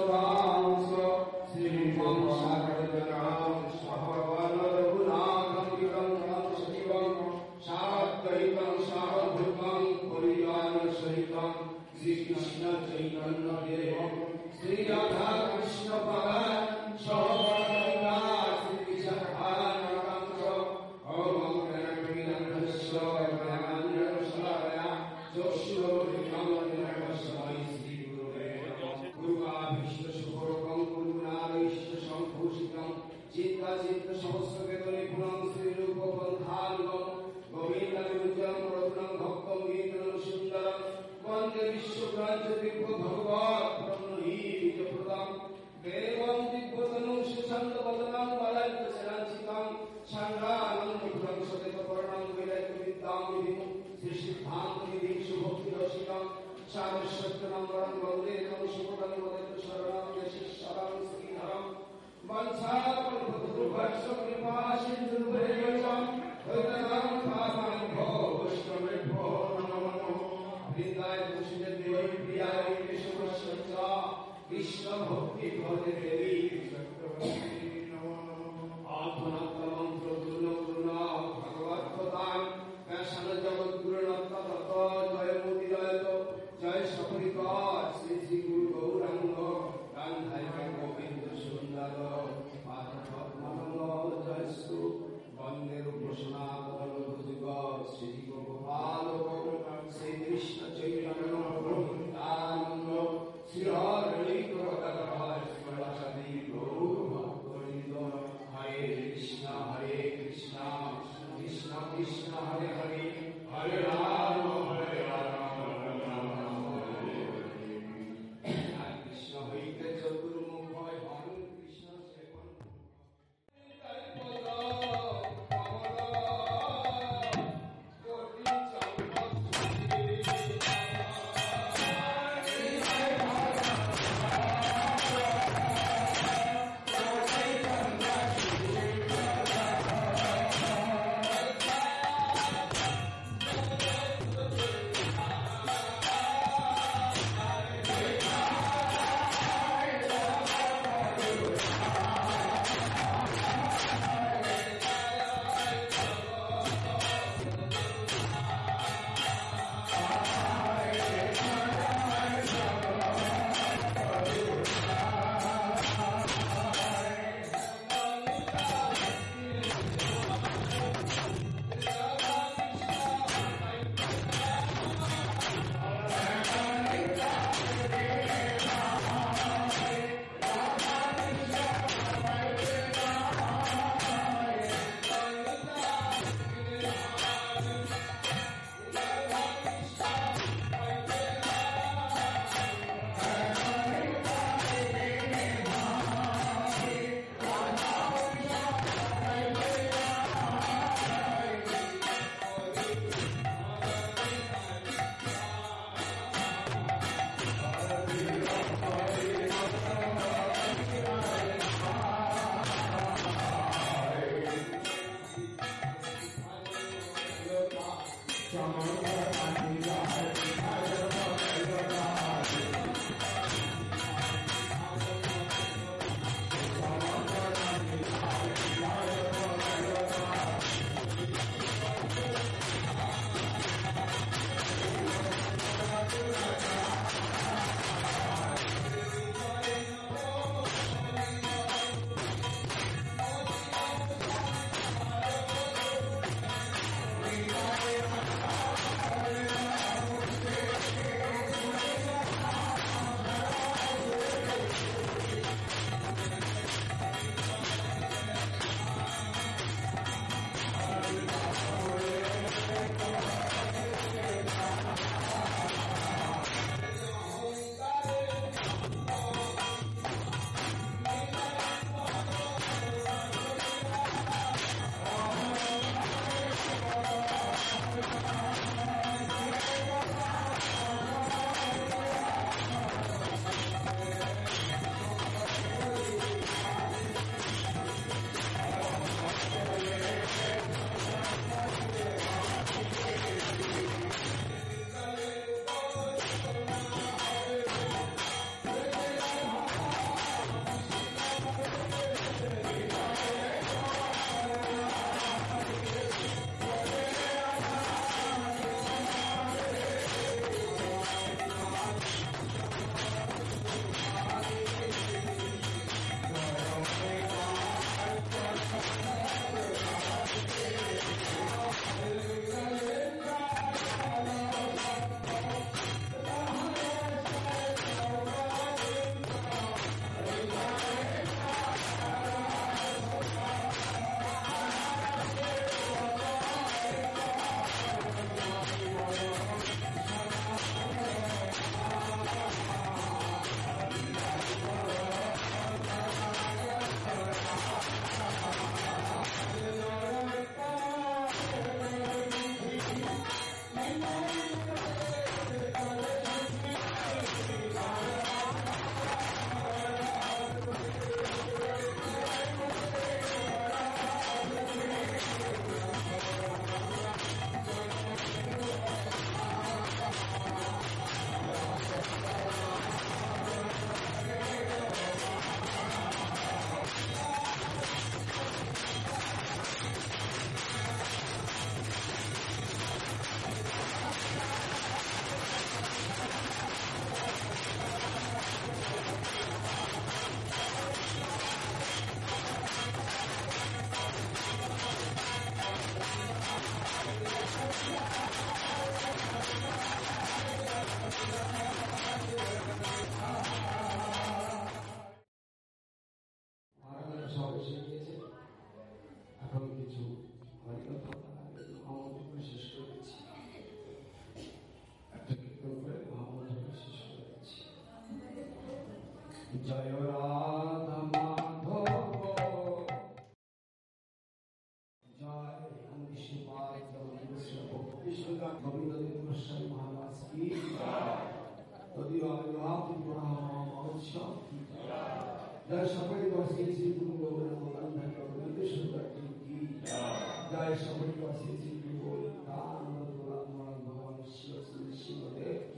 केशवांश श्रीमं सागरजनां सहवनरघुनाथं विकम्पं सजीवं साद्वैतं सावधूतं परिवारसहितं श्रीकृष्ण चैतन्य देवं श्री राधा कृष्ण भगवान् सहगणा श्रीविशाखान्वितं च ओम गणपतिनन्दस्य ज्ञानाञ्जनशलाकया चक्षुरुन्मिलितं येन तस्मै श्रीगुरुवे नमः। गुरुकाभीष्टशुभोरकं गुरुनादैष्टसम्भूषितं चित्तचित्तसमस्तवेदनिपुणं श्रीरूपपन्थानुगं गोविन्दविरुद्धं प्रभुनं भक्तं गीतं सुन्दरं वन्दे विश्वप्राज्यदिव्यभगवत्ब्रह्मणीयप्रदं देवं दिव्यतनुं सुछन्दवदनं वलयन्तशलाञ्चितं छान्दानन्दपुरं सततपर्णं विलयविद्यां विधिं श्रीसिद्धान्तनिधिं सुभक्तिरसिकं सारस्वतनम्बरं वन्दे तं सुपदं वदतु शरणं यशिशरं श्रीधरं वंशाकल्पतरुभ्यश्च कृपासिन्धुभ्यश्च भक्तानां भावानुभो वैष्णवेभ्यो नमो नमः। वृन्दाय तुलसीदेवी प्रियाय केशवस्य च कृष्ण भक्ति भवते देवी सत्यवती नमो नमः। आत्मनमन्त्र गुरुना भगवत्पदां कैसन जगद्गुरुनाथ तत् जय मोदिराय जय सपरिवार श्री श्री गुरु गौरांग गांधाय गोविंद सुंदर पादपद्मनंद जय सु वंदे रूपसनातनभुजग श्री गोपाल श्री कृष्ण चैतन्य प्रभु नित्यानंद श्री हरि कृष्ण गौर জয় রাধা মাধব জয় বিষ্ণুপাদ বিষ্ণুদাস গোবিন্দদেব গোস্বামী মহারাজ কি তদীয় আবির্ভাব ত্রিপুরা মহোৎসব কি জয় সপরি বসে শ্রী গুরু গোবিন্দ গোবিন্দ সুন্দর কি জয় সপরি বসে শ্রী গুরু গোবিন্দ ভগবান শিব শিবদেব কি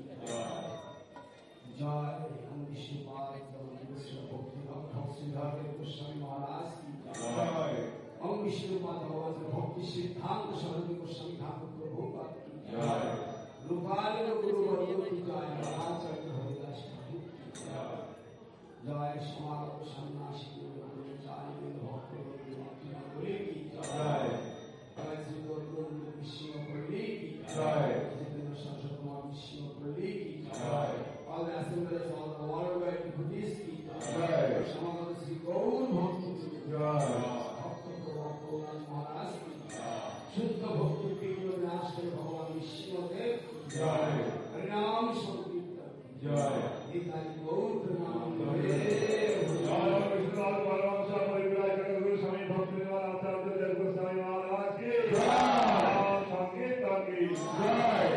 জয় বিষ্ণুপাদ श्रीधर गोस्वामी महाराज की जय ओम विष्णुपाद भगवान भक्ति सिद्धांत सरस्वती गोस्वामी ठाकुर प्रभु की जय रूपाली गुरु वर्ग की जय रामाचार्य हरिदास ठाकुर की जय समागम सन्यासी भक्त की जय जय श्री गोविंद विष्णुपल्ली की जय सरस्वती कुमार विष्णुपल्ली की जय all the assemblies all the worldwide devotees की जय समागम श्री गौर भक्त की जय भक्त प्रभु महाराज की शुद्ध भक्ति के विनाश के भगवान विष्णुदेव की जय हरिनाम संकीर्तन जय निताई गौर प्रणाम जय विष्णुनाथ भगवान सब परिवार के गुरु स्वामी भक्तिनाथ आचार्य देव गोस्वामी महाराज की जय संकीर्तन की जय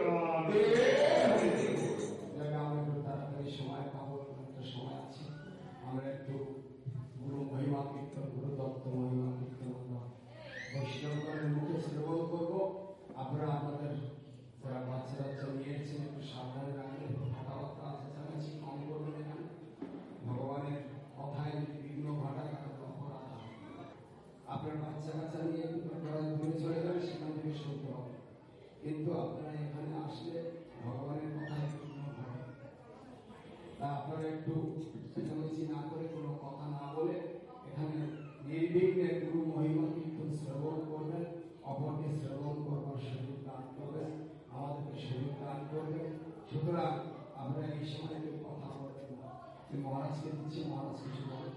সময় পাবো একটা সময় আছে আমরা একটু গুরু মহিমা কীর্তন গুরু দত্ত মহিমা কীর্তন আমরা বৈষ্ণবগণের মুখে শ্রবণ করবো আপনারা আপনাদের যারা বাচ্চা বাচ্চা নিয়েছেন একটু সাবধানে রাখবেন কথাবার্তা চেঁচামেচি কম করবেন এখানে ভগবানের কথায় যদি বিঘ্ন ঘটায় তাহলে অপরাধ হয় আপনার বাচ্চা কাচ্চা নিয়ে দূরে চলে যাবে সেখান থেকে শুনতে হবে কিন্তু আপনারা এখানে আসলে ভগবানের কথায় বিঘ্ন ঘটে আপনারা একটু চেঁচামেচি না করে কোনো কথা না বলে এখানে নির্বিঘ্নে গুরু মহিমা কীর্তন শ্রবণ করবেন অপরকে শ্রবণ করবার সুযোগ দান করবেন আমাদেরকে সুযোগ দান করবেন সুতরাং আমরা এই সময় কেউ কথা বলবেন না মহারাজকে দিচ্ছি মহারাজ কিছু বলেন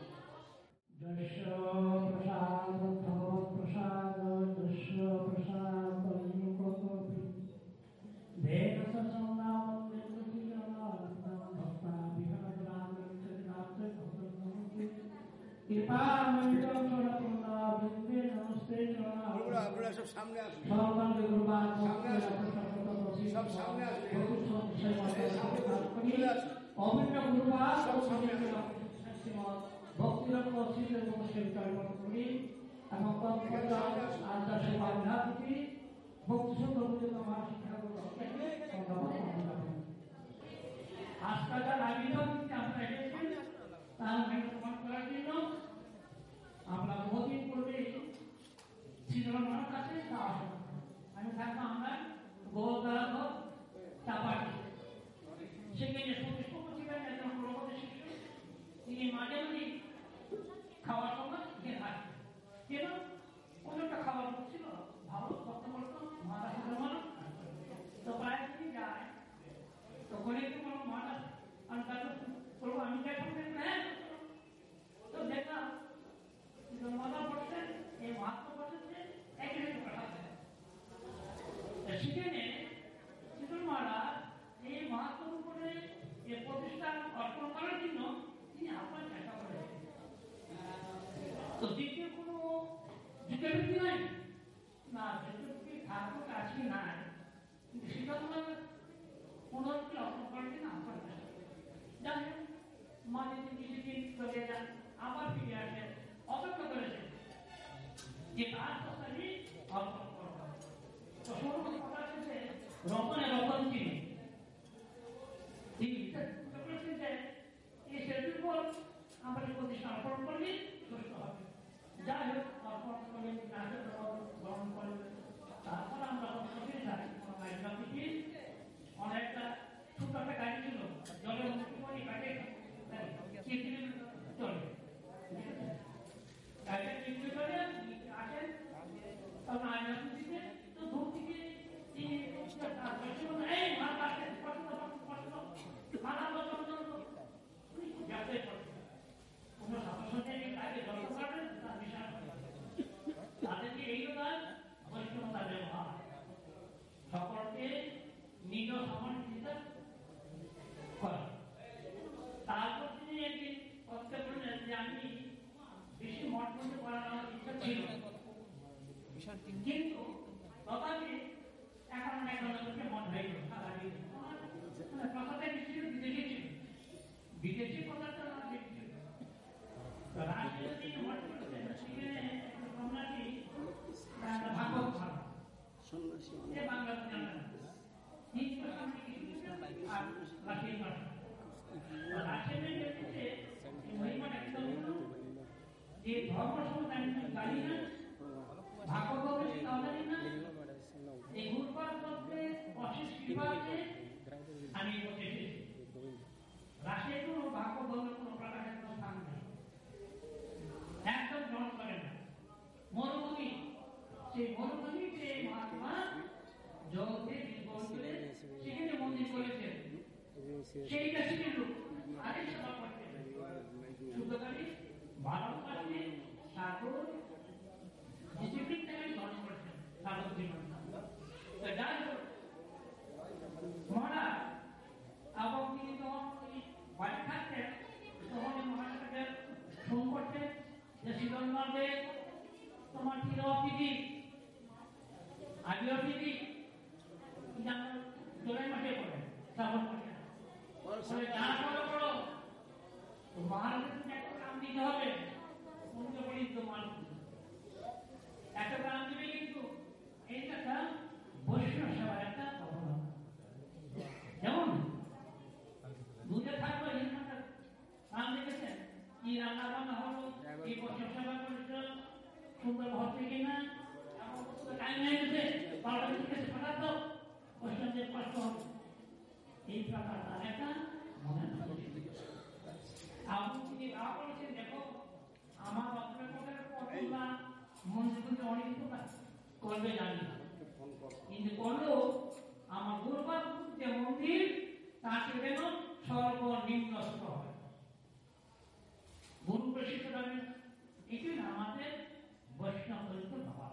প্রসাদ প্রসাদ প্রসাদ আপনারা সব সামনে আসুন সব সামনে আসুন অভিন্ন গুরুবার ভক্তিরঙ্গ শিলের নমস্কার করি এবং আদাসী ভক্তি সুন্দর আমার শিক্ষা আজকালকার আবির্ভাব আমরা এসেছি তার প্রমাণ করার জন্য আমরা বহুদিন পূর্বে শ্রীধর্মার কাছে আমি থাকবো আমরা গোলদারা চাপাটি সেখানে সতীষ্পতিবেন একজন প্রগত শিশু তিনি মাঝে মাঝে খাওয়ার সময় খেয়ে থাকে কেন কোনোটা খাবার ছিল ভালো করতে করতো মাথা সাথে মানুষ তো প্রায় তিনি যায় তখন একটু কোনো মাথা আমি তাকে বলবো আমি দেখুন হ্যাঁ তো দেখলাম মাথা পড়ছেন এই মহাত্মা পড়ছেন একই রকম পাঠাচ্ছেন সেখানে শীতল মহারাজ এই মহাত্মার উপরে এই প্রতিষ্ঠান অর্পণ করার জন্য তিনি আপনার চেষ্টা করেছেন তো দ্বিতীয় কোনো যুদ্ধবৃত্তি নাই না যুদ্ধবৃত্তি ঠাকুর আজকে নাই কিন্তু শীতল মহারাজ পুনরুক্তি অর্পণ করার জন্য আপনার চেষ্টা করেছেন যাই হোক মাঝে কিছুদিন চলে যান আবার ফিরে আসেন অপেক্ষা করেছেন যে তার প্রস্তাবই অর্পণ করবো তো সর্বপ্রথম কথা হচ্ছে রপণে রপণ তিনি বলেছেন যে এই সেতুর পর আমরা প্রতিষ্ঠান অর্পণ করলে সুস্থ হবে যাই হোক অর্পণ করলে আশীর্বাদ রাশেদের ক্ষেত্রে মহিমাটা একদম যে ধর্ম সম্বন্ধে আমি জানি না, ভাগবত জানি না, এই গুরুবার মধ্যে অশেষ কৃপাতে আমি বসে এসেছি। রাশিয়া কোনো ভাগবতের কোনো প্রকারের কোনো স্থান নেই, একদম গ্রহণ করে না। মরুভূমি, সেই মরুভূমিতে মহাত্মা জগতের বন্ধুরে সেখানে মন্দির করেছেন, সেইটা শিখে লোক আগে সেবা করতেন। শুদ্ধকারী ভারতবাসী সাগর ডিসিপ্লিন থেকে গ্রহণ করছেন সাগর জীবন। যাই হোক মহারাজ এবং তিনি যখন বাড়ি থাকতেন তখন মহারাজকে ফোন করতেন যে শিবনগরে তোমার প্রিয় অতিথি আদি অতিথি জুলাই মাসে পড়ে শ্রাবণ মাসে যারা করো করো মহারাজকে একটা কাম দিতে হবে, মনে করি তো মানুষ একটা কাম দিবে, কিন্তু এইটা বৈষ্ণব সেবার একটা ঘটনা। যেমন দুধে থাকবে নাম দেখেছেন কি রান্না বান্না হলো, কি বৈষ্ণব সেবা করেছিল, সুন্দর হচ্ছে কিনা, টাইম হয়ে গেছে, বারোটা থেকে ফাটাতো বৈষ্ণবদের কষ্ট হবে। এই প্রকার তার একটা মনে আপনি তিনি ভাব করেছেন, দেখো আমার বাপের কতগুলা মন্দির কিন্তু অনেক কিছু করবে জানি না, কিন্তু করলেও আমার গুরুবার যে মন্দির তাকে যেন সর্বনিম্ন স্তর হয়। গুরু প্রশিক্ষিত হবে, এটি আমাদের বৈষ্ণব চরিত্র ভাব।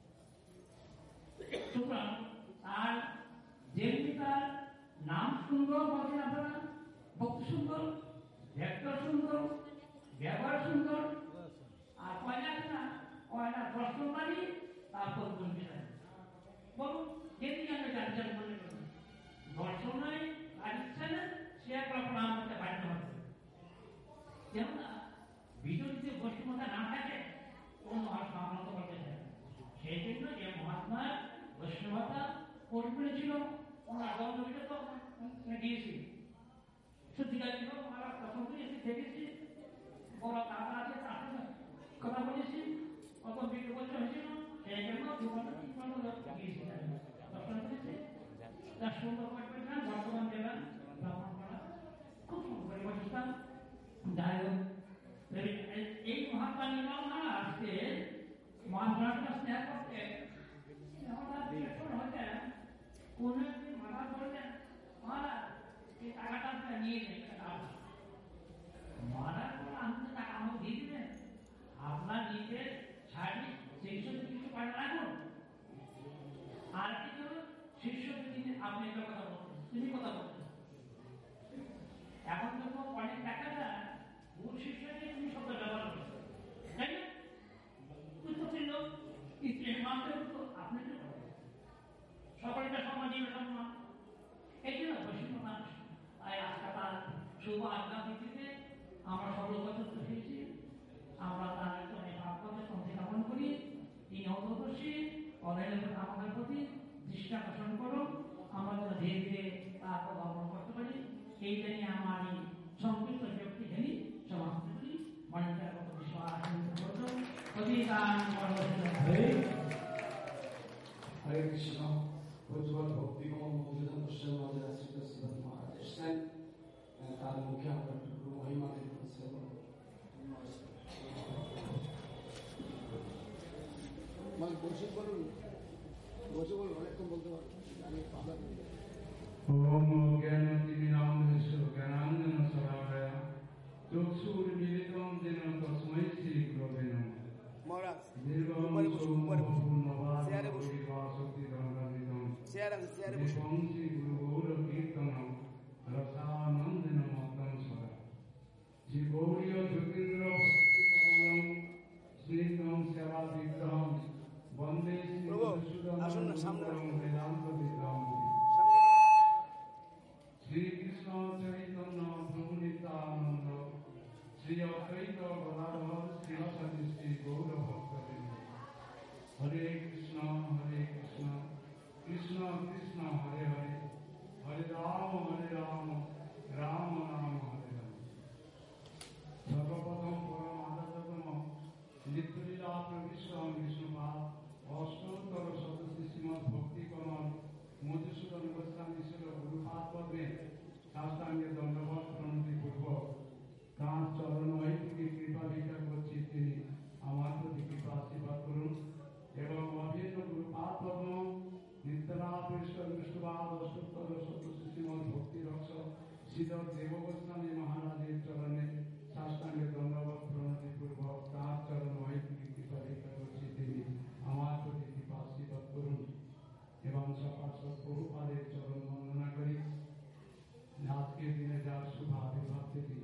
সুতরাং আর যেমনি তার নাম সুন্দর বলছেন আপনারা, ভক্তি সুন্দর, ভেক্টর সুন্দর, ব্যবহার সুন্দর, আর কয়না না কয়না দর্শন বাড়ি, তারপর বলতে বলুন যেদিকে আমরা জানতে মনে করি দর্শন নয় আর ইচ্ছা না, সে একবার প্রণাম করতে বাধ্য হবে। যেমন বিজয়ীতে বৈষ্ণবতা না থাকে কোন মহাত্মা আনন্দ করতে চায়, সেই জন্য যে মহাত্মার বৈষ্ণবতা পরিপূর্ণ ছিল, ওনার দণ্ডবিটা তো দিয়েছি সত্যিকার ছিল। আমরা প্রথম এসে দেখেছি, বড় দাদা আছে তার সাথে কথা বলেছি, কত বিক্রি বছর হয়েছিল, সেই জন্য 2 ঘন্টা 3 ঘন্টা দিয়েছি দর্শন করেছি। তার সুন্দর করবেন বর্তমান জেলা ভ্রমণ করা খুব সুন্দর করে বসতাম। যাই হোক এই মহাত্মা নিলাম না আজকে মহাত্মাটা স্নেহ করতে হচ্ছে কোন একদিন মাথা করলেন, মহারাজ এই টাকাটা আপনার নিয়ে নেই। মহারাজ বলে আমি তো টাকা আমাকে দিয়ে দিবেন, আপনার নিজের শাড়ি সেই সব কিছু পাঠা রাখুন, আর কিছু শিষ্যকে তিনি আপনি একটা কথা বলতেন, তিনি কথা বলতেন। এখন যখন অনেক টাকা দেয় মূল শিষ্যকে তুমি শব্দ ব্যবহার করছো, তাই না? বুঝতে পারল মানতে হতো আপনাকে সকলটা সমাজীব সম্মান, এই জন্য বৈষ্ণব মানুষ। তাই আজকে তার শুভ আজ্ঞা ভিত্তিতে আমরা সর্ববছর পেয়েছি, আমরা তার জন্য ভাগবতের পন্থী স্থাপন করি। তিনি অদর্শী আমাদের প্রতি দৃষ্টি আকর্ষণ করুন, আমরা যেন ধীরে ধীরে তার অবলম্বন করতে পারি। এই জন্য আমার এই সংক্ষিপ্ত ব্যক্তি ঘেনি সমাপ্ত করি। মনিকার কত বিশ্বাস হরে কৃষ্ণ। প্রজ্বল ভক্তিগম মৌজুদান মাঝে আশ্রিত শ্রীধর মহারাজ এসছেন, তার মুখে আমরা একটু মহিমা দিতে বসে বলুন, বসে বলুন, অনেকক্ষণ বলতে পারবো। ওম জ্ঞানাঞ্জন শলাকায় চক্ষুর্মিলিতং যেন তস্मै শ্রী গুরবে নমঃ। মহারাজ নির্বাণ চেয়ারে বসুন, চেয়ারে বসুন। শ্রী গুরু গৌর কীর্তনম রসানন্দেন মত্তং সদা শ্রী গৌরীয় যোগীন্দ্র ভক্তিকমলম স্নিগ্ধং সেবা বিগ্রহম বন্দে শ্রী আসুন না সামনে বেদান্ত বিগ্রহম। শ্রীধর দেবগোস্বামী মহারাজের চরণে সাষ্টাঙ্গে দণ্ডবত প্রণতি পূর্বক তাঁর চরণ মহিত্রী কৃপা ভিক্ষা করছি, তিনি আমার প্রতি কৃপা আশীর্বাদ করুন। এবং সপার্ষদ প্রভুপাদের চরণ বন্দনা করি। আজকের দিনে যার শুভ আবির্ভাব তিথি,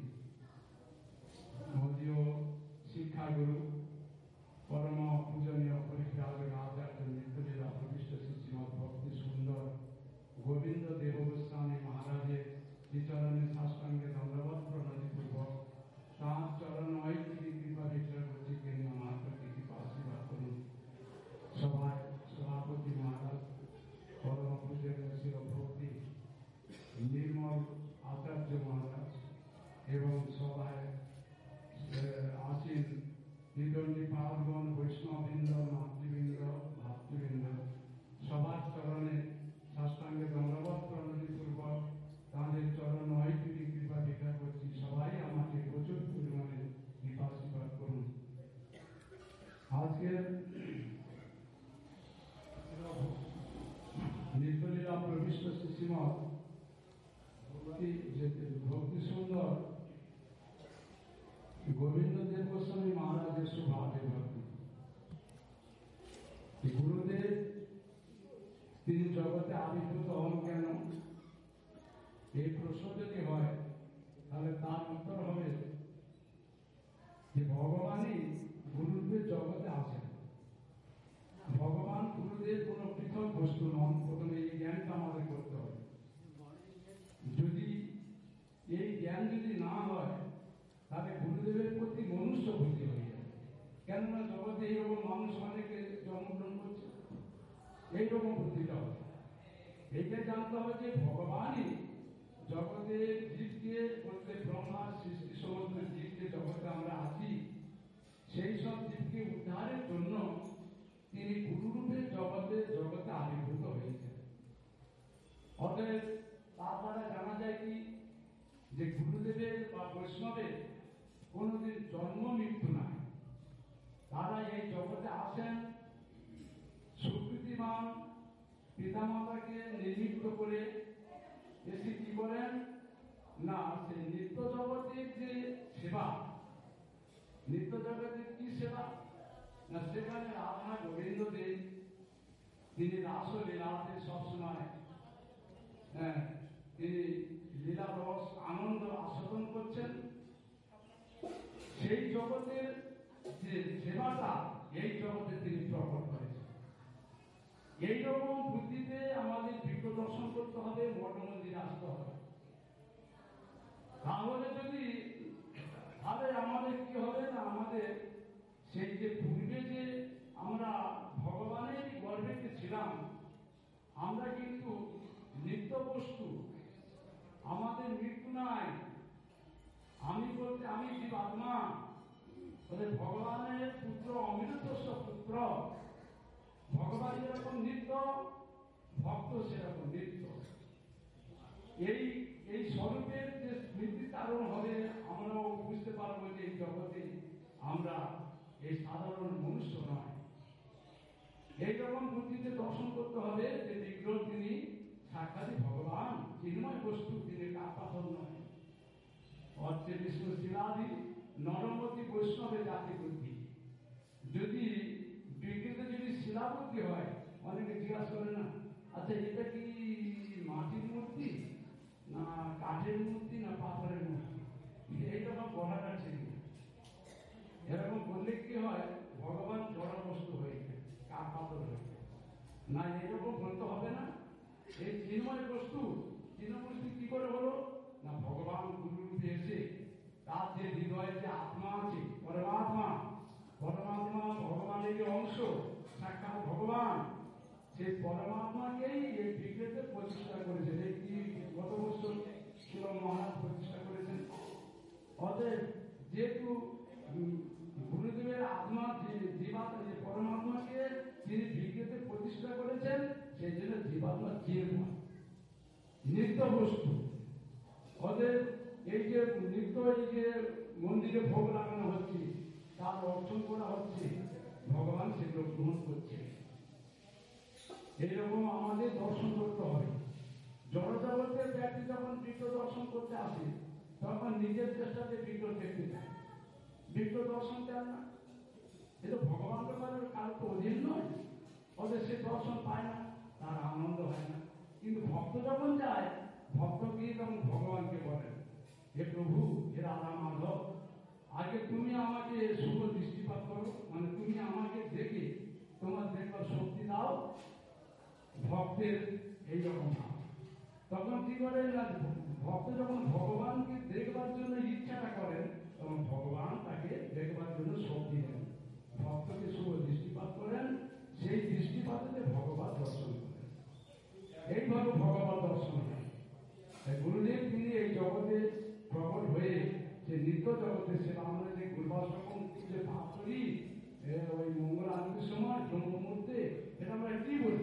মোদীয় শিক্ষাগুরু পরম পূজনীয় পরিত্রাজক আচার্য নিত্যলীলা প্রবিষ্ট শ্রী শ্রীমৎ ভক্তি সুন্দর গোবিন্দ দেব গোস্বামী মহারাজের শ্রীচরণে সাষ্টাঙ্গে দণ্ডবত প্রণতি পূর্বক তাঁর চরণ ঐক্যী কৃপা ভিক্ষা করছি, তিনি আমার প্রতি কৃপা আশীর্বাদ করুন। সভায় সভাপতি মহারাজ পরম পূজনীয় শিল ভক্তি নির্মল আচার্য মহারাজ এবং সভায় আসীন নিদণ্ডী পালগণ, বৈষ্ণববৃন্দ, মাতৃবৃন্দ, ভাতৃবৃন্দ, সবার চরণে সাষ্টাঙ্গে দণ্ডবত প্রণতি পূর্বক তাঁদের চরণ ঐক্যী কৃপা ভিক্ষা করছি। সবাই আমাকে প্রচুর পরিমাণে কৃপা আশীর্বাদ করুন। আজকের নিত্যলীলা প্রবিষ্ট শ্রী শ্রীমৎ ভক্তি সুন্দর গোবিন্দ দেব গোস্বামী মহারাজের শুভ আবির্ভাব। গুরুদেব তিনি জগতে আবির্ভূত হন কেন, এই প্রশ্ন যদি হয় তাহলে তার উত্তর হবে যে ভগবানই গুরুদেব জগতে আছেন। ভগবান গুরুদেব কোন পৃথক বস্তু নন। প্রথমে এই জ্ঞানটা আমাদের করতে হবে। যদি এই জ্ঞান যদি না হয় তাহলে গুরুদেবের প্রতি মনুষ্য বুদ্ধি হয়ে যায়। কেননা জগতে এইরকম মানুষ অনেকে জন্মগ্রহণ করছে, এইরকম বুদ্ধিটা হবে। এইটা জানতে হবে যে ভগবানই জগতের জীবকে বলতে ব্রহ্মার সৃষ্টি সমস্ত জীবকে জগতে আমরা আছি, সেই সব জীবকে উদ্ধারের জন্য তিনি গুরুরূপে জগতে আবির্ভূত হয়েছেন। অতএব তার দ্বারা জানা যায় কি যে গুরুদেবের বা বৈষ্ণবের কোনদিন জন্ম মৃত্যু নাই। তারা এই জগতে আসেন সুকৃতিমান পিতামাতাকে নিমিত্ত করে এসে কি করেন না, সে নিত্য জগতের যে সেবা, নিত্য জগতের কি সেবা না, সেখানে রাধা গোবিন্দ দেব তিনি রাস লীলাতে সবসময় তিনি লীলা রস আনন্দ আস্বাদন করছেন। সেই জগতের যে সেবাটা এই জগতে তিনি প্রকট করেছেন। এইরকম বুদ্ধিতে আমাদের বিজ্ঞ দর্শন করতে হবে, মঠ মন্দিরে আসতে হবে। তাহলে যদি তাহলে আমাদের কি হবে না, আমাদের সেই যে পূর্বে যে আমরা ভগবানের গর্ভে ছিলাম, আমরা কিন্তু নিত্য বস্তু, আমাদের মৃত্যু নাই। আমি বলতে আমি জীব আত্মা, ভগবানের পুত্র, অমৃত পুত্র। ভগবান যেরকম নিত্য, ভক্ত সেরকম নিত্য। এই স্বরূপের যে স্মৃতি কারণ হবে, আমরাও বুঝতে পারবো যে এই জগতে আমরা এই সাধারণ মনুষ্য নয়। এইরকম বুদ্ধিতে দর্শন করতে হবে যে বিগ্রহ তিনি সাক্ষাৎ ভগবান, চিন্ময় বস্তু, তিনি কাপাতন নয়। অর্থে বিষ্ণু শিলাদি নরমতি বৈষ্ণবের জাতি বুদ্ধি। যদি বিকৃত যদি শিলা বুদ্ধি হয়, অনেকে জিজ্ঞাসা করে না, আচ্ছা এটা কি মাটির মূর্তি না কাঠের মূর্তি না পাথরের মূর্তি, এইরকম বলাটা ঠিক না। এরকম বললে কি হয়, ভগবান জড় বস্তু হয়ে যায়, কাঠ পাথর হয়ে যায় না, এরকম বলতে হবে না। এই চিন্ময় বস্তু, চিন্ময় বস্তু কি করে হলো না, ভগবান গুরুরূপে এসে তার যে হৃদয়ে যে আত্মা আছে, পরমাত্মা, পরমাত্মা ভগবানের অংশ, সাক্ষাৎ ভগবান, সেই পরমাত্মাকেই এই বিগ্রহে প্রতিষ্ঠা করেছেন। এই কি গত বছর ছিল মহারাজ প্রতিষ্ঠা করেছেন। অতএব যেহেতু গুরুদেবের আত্মা জীবাত্মা, যে পরমাত্মাকে তিনি বিগ্রহে প্রতিষ্ঠা করেছেন, সেই জন্য জীবাত্মা চিন্ময় নিত্য বস্তু। অতএব এই যে নিত্য, এই যে মন্দিরে ভোগ লাগানো হচ্ছে, তার অর্জন করা হচ্ছে, ভগবান সেগুলো গ্রহণ করছে। এইরকম আমাদের দর্শন করতে হবে জড়জগতের ব্যক্তি যখন বিগ্রহ দর্শন করতে আসে তখন নিজের চেষ্টাতে বিগ্রহ দেখতে চায়, বিগ্রহ দর্শন দেন না। এটা ভগবান কারো তো অধীন নয়, ওদের সে দর্শন পায় না, তার আনন্দ হয় না। কিন্তু ভক্ত যখন যায়, ভক্ত গিয়ে তখন ভগবানকে বলেন, হে প্রভু, হে রাধা মাধব, আগে তুমি আমাকে শুভ দৃষ্টিপাত করো, মানে তুমি আমাকে দেখে তোমার দেখবার শক্তি দাও। ভক্তের এইরকম ভাব। তখন কি করেন না, ভক্ত যখন ভগবানকে দেখবার জন্য ইচ্ছাটা করেন, তখন ভগবান তাকে দেখবার জন্য শক্তি দেন, ভক্তকে শুভ দৃষ্টিপাত করেন, সেই দৃষ্টিপাতে ভগবান দর্শন করেন। এইভাবে ভগবান দর্শন হয়। গুরুদেব তিনি এই জগতে প্রকট হয়ে যে নিত্য জগতে সেবা, আমরা যে গুরুবাসন যে ভাব করি ওই মঙ্গল আরতির সময় ব্রহ্ম মুহূর্তে, এটা আমরা কি বলি?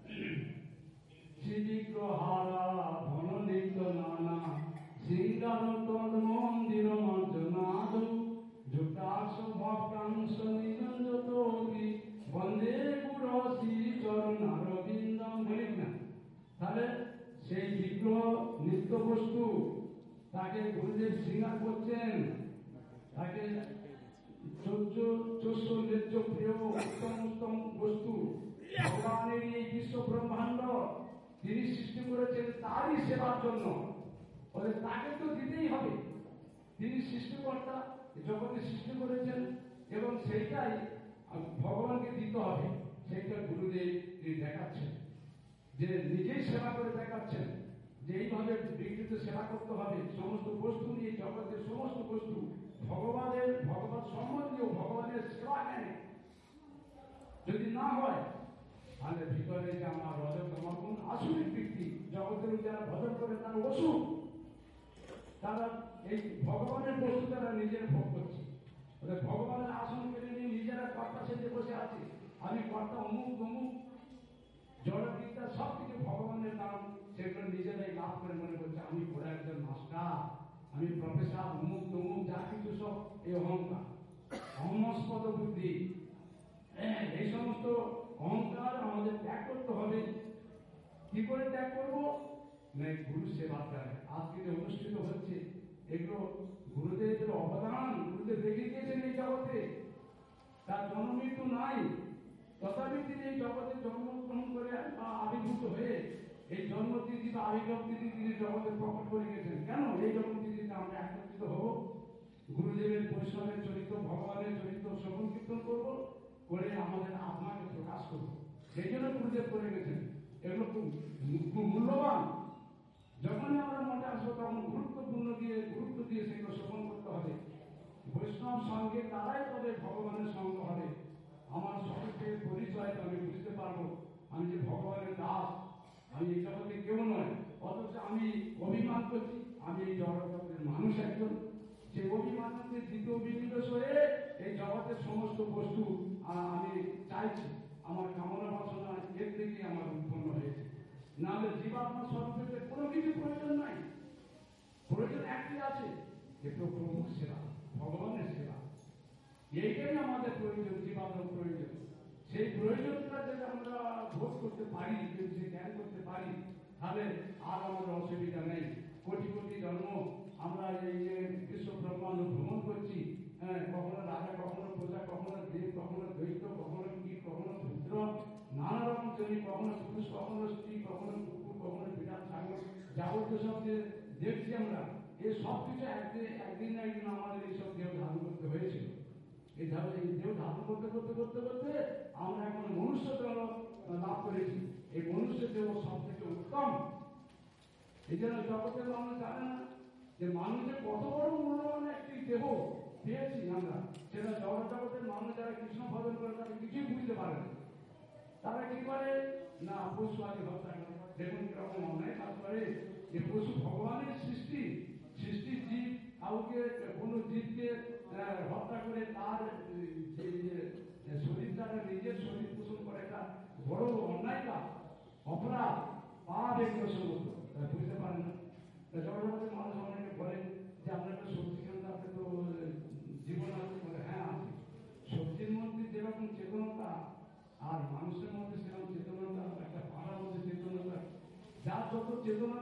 শ্রীবিগ্রহারা ধন নিত্য নানা সিংহার তদ মন্দির মঞ্চনাদ যুক্তাংশ ভক্তাংশ নিরঞ্জত বন্দে গুরু শ্রী চরণারবিন্দম, বলি না? তাহলে সেই বিগ্রহ নিত্য বস্তু, তাকে গুরুদেব শৃঙ্গার করছেন, তাকে প্রিয় উত্তম উত্তম বস্তু ভগবানের এই বিশ্ব ব্রহ্মাণ্ড তিনি সৃষ্টি করেছেন তারই সেবার জন্য। তাকে তো দিতেই হবে, তিনি সৃষ্টিকর্তা, জগতে সৃষ্টি করেছেন এবং সেইটাই ভগবানকে দিতে হবে। সেইটা গুরুদেব তিনি দেখাচ্ছেন, যে নিজেই সেবা করে দেখাচ্ছেন যে এইভাবে বিকৃত সেবা করতে হবে। সমস্ত বস্তু নিয়ে, জগতের সমস্ত বস্তু ভগবানের, ভগবান সম্বন্ধীয়, ভগবানের সেবা জ্ঞানে যদি না হয়, তাহলে ভিতরে যে আমার রজতমা গুণ আসুরিক ব্যক্তি, জগতের যারা ভজন করে তারা অসুর, তারা এই ভগবানের বস্তু তারা নিজের ভোগ করছে। ভগবানের আসন কেড়ে নিয়ে নিজেরা কর্তা সেজে বসে আছে, আমি কর্তা অমুক তমুক, জড়বিদ্যা সব কিছু ভগবানের নাম, সেগুলো নিজেরাই লাভ করে মনে করছে আমি বড় একজন মাস্টার, আমি প্রফেসর, অমুক তমুক, যা কিছু সব এই অহংকার, অহংস্পদ বুদ্ধি। এই সমস্ত অহংকার আমাদের ত্যাগ করতে হবে। কি করে ত্যাগ করবো? গুরু সেবা দেয়। আজকে যে অনুষ্ঠিত হচ্ছে, এগুলো গুরুদেবের অবদান, গুরুদেব রেখে দিয়েছেন এই জগতে, তার জন্মমৃত্যু নাই, তথাপি তিনি এই জগতে জন্মগ্রহণ করে বা আবির্ভূত হয়ে এই জন্মতিথি বা আবির্ভাব তিথি তিনি জগতে প্রকট করে গেছেন। কেন? এই জন্মতিথিতে আমরা একত্রিত হব, গুরুদেবের পরিশ্রমের চরিত্র, ভগবানের চরিত্র শ্রবণ কীর্তন করবো, করে আমাদের আত্মাকে প্রকাশ করবো। সেই জন্য গুরুদেব করে গেছেন। এগুলো খুব মূল্যবান। যখনই আমরা মঠে আসবো তখন গুরুত্ব দিয়ে সেগুলো শ্রবণ করতে হবে। বৈষ্ণব সঙ্গে তারাই তবে ভগবানের সঙ্গ হবে। আমার স্বরূপের পরিচয় আমি বুঝতে পারবো, আমি যে ভগবানের দাস, আমি এই জগতে কেউ নয়। অথচ আমি অভিমান করছি আমি এই জগতের মানুষ একজন। যে অভিমানকে দ্বিতীয় বিনিবেশ হয়ে এই জগতের সমস্ত বস্তু আমি চাইছি, আমার কামনা বাসনা এর থেকে আমার উৎপন্ন হয়েছে। নাহলে জীবাত্মা স্বরূপের কোনো কিছু প্রয়োজন নাই। প্রয়োজন একটি আছে, যে প্রভুর সেবা, ভগবানের সেবা। এইটাই আমাদের প্রয়োজন, জীবাত্মার প্রয়োজন। সেই প্রয়োজনটা যদি আমরা ভোগ করতে পারি, যদি সে জ্ঞান করতে পারি, তাহলে আর আমাদের অসুবিধা নেই। কোটি কোটি জন্ম আমরা এই যে বিশ্ব ব্রহ্মাণ্ড ভ্রমণ করছি, কখনো রাজা, কখনো প্রজা, কখনো দেব, কখনো দৈত্য, কখনো কীট, কখনো পুত্র, নানা রকম শ্রেণী, কখনো পুরুষ, কখনো স্ত্রী, কখনো কুকুর, কখনো বিড়াল, ছাগল, যাবতীয় সব যে দেখছি আমরা, এই সব কিছু একদিন না একদিন আমাদের এইসব দেহ ধারণ করতে হয়েছিল। এই দেহ ধারণ করতে করতে করতে করতে আমরা এখন মনুষ্য দেহ লাভ করেছি। এই মনুষ্য দেহ সব থেকে উত্তম। এই জন্য জগতের মানুষ জানে না যে মানুষের কত বড় মূল্যবান একটি দেহ পেয়েছি আমরা। সেটা জগতের মানুষ যারা কৃষ্ণ ভজন করে তারা কিছুই বুঝতে পারে না। তারা কি করে না, পশু আদি হত্যা করে। দেখুন কিরকম অন্যায় কাজ করে। যে পশু ভগবানের সৃষ্টি, জীব, কাউকে কোন জীবকে হত্যা করে তার শরীর দ্বারা নিজের শরীর পোষণ করে, একটা বড় অন্যায় কাজ, অপরাধ, পাপ, এগুলো সমস্ত বুঝতে পারেন না। জগতের মানুষ অনেকে বলেন যে আপনার তো সবজি খেতে, আপনি তো জীবন আছে, বলে হ্যাঁ আছে। সবজির মধ্যে যেরকম চেতনতা আর মানুষের মধ্যে সেরকম চেতনতা, একটা পাড়ার মধ্যে চেতনতা, যার যত চেতনা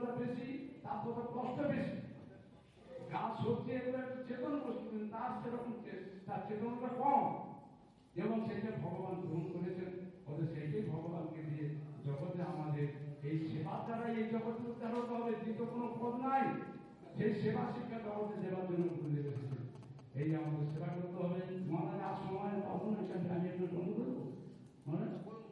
তত কষ্ট বেশি। গাছ সবজি এগুলো একটা চেতন বস্তু, কিন্তু তার সেরকম তার চেতনটা কম, এবং সেটা ভগবান গ্রহণ করেছেন। ওদের সেইটাই ভগবানকে দিয়ে জগতে আমাদের এই সেবার দ্বারাই এই জগতে উদ্ধার হতে হবে, দ্বিতীয় কোনো পদ নাই। সেই সেবা শিক্ষা জগতে দেওয়ার জন্য গুরুদেব এসেছেন। এই আমাদের সেবা করতে হবে। মহারাজ আর সময় পাবো না, সেখানে আমি একটু বন্ধ করবো মহারাজ।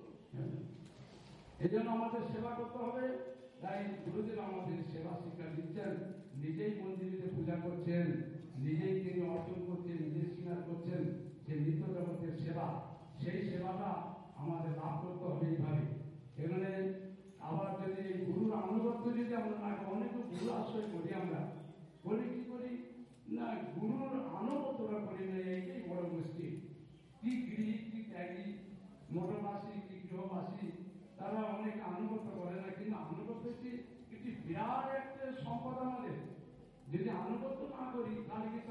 এই জন্য আমাদের সেবা করতে হবে। তাই গুরুদেব আমাদের সেবা শিক্ষা দিচ্ছেন। নিজেই মন্দিরে পূজা করছেন, নিজেই তিনি অর্জন করছেন, নিজেই স্বীকার করছেন যে নিত্য জগতের সেবা, সেই সেবাটা আমাদের লাভ করতে হবে এইভাবে। এখানে আবার যদি গুরুর আনুগত্য যদি আমরা না, অনেক গুরু আশ্রয় করি, আমরা বলি কি করি না, গুরুর আনুগত্যটা করি না, এইটাই বড় মুশকিল। কি গৃহী, কি ত্যাগী, মোটরবাসী কি গৃহবাসী, তারা অনেক আনুগত্য করে না। কিন্তু আনুগত্য একটি বিরাট একটা সম্পদ আমাদের। যদি আনুগত্য না করি তাহলে কিন্তু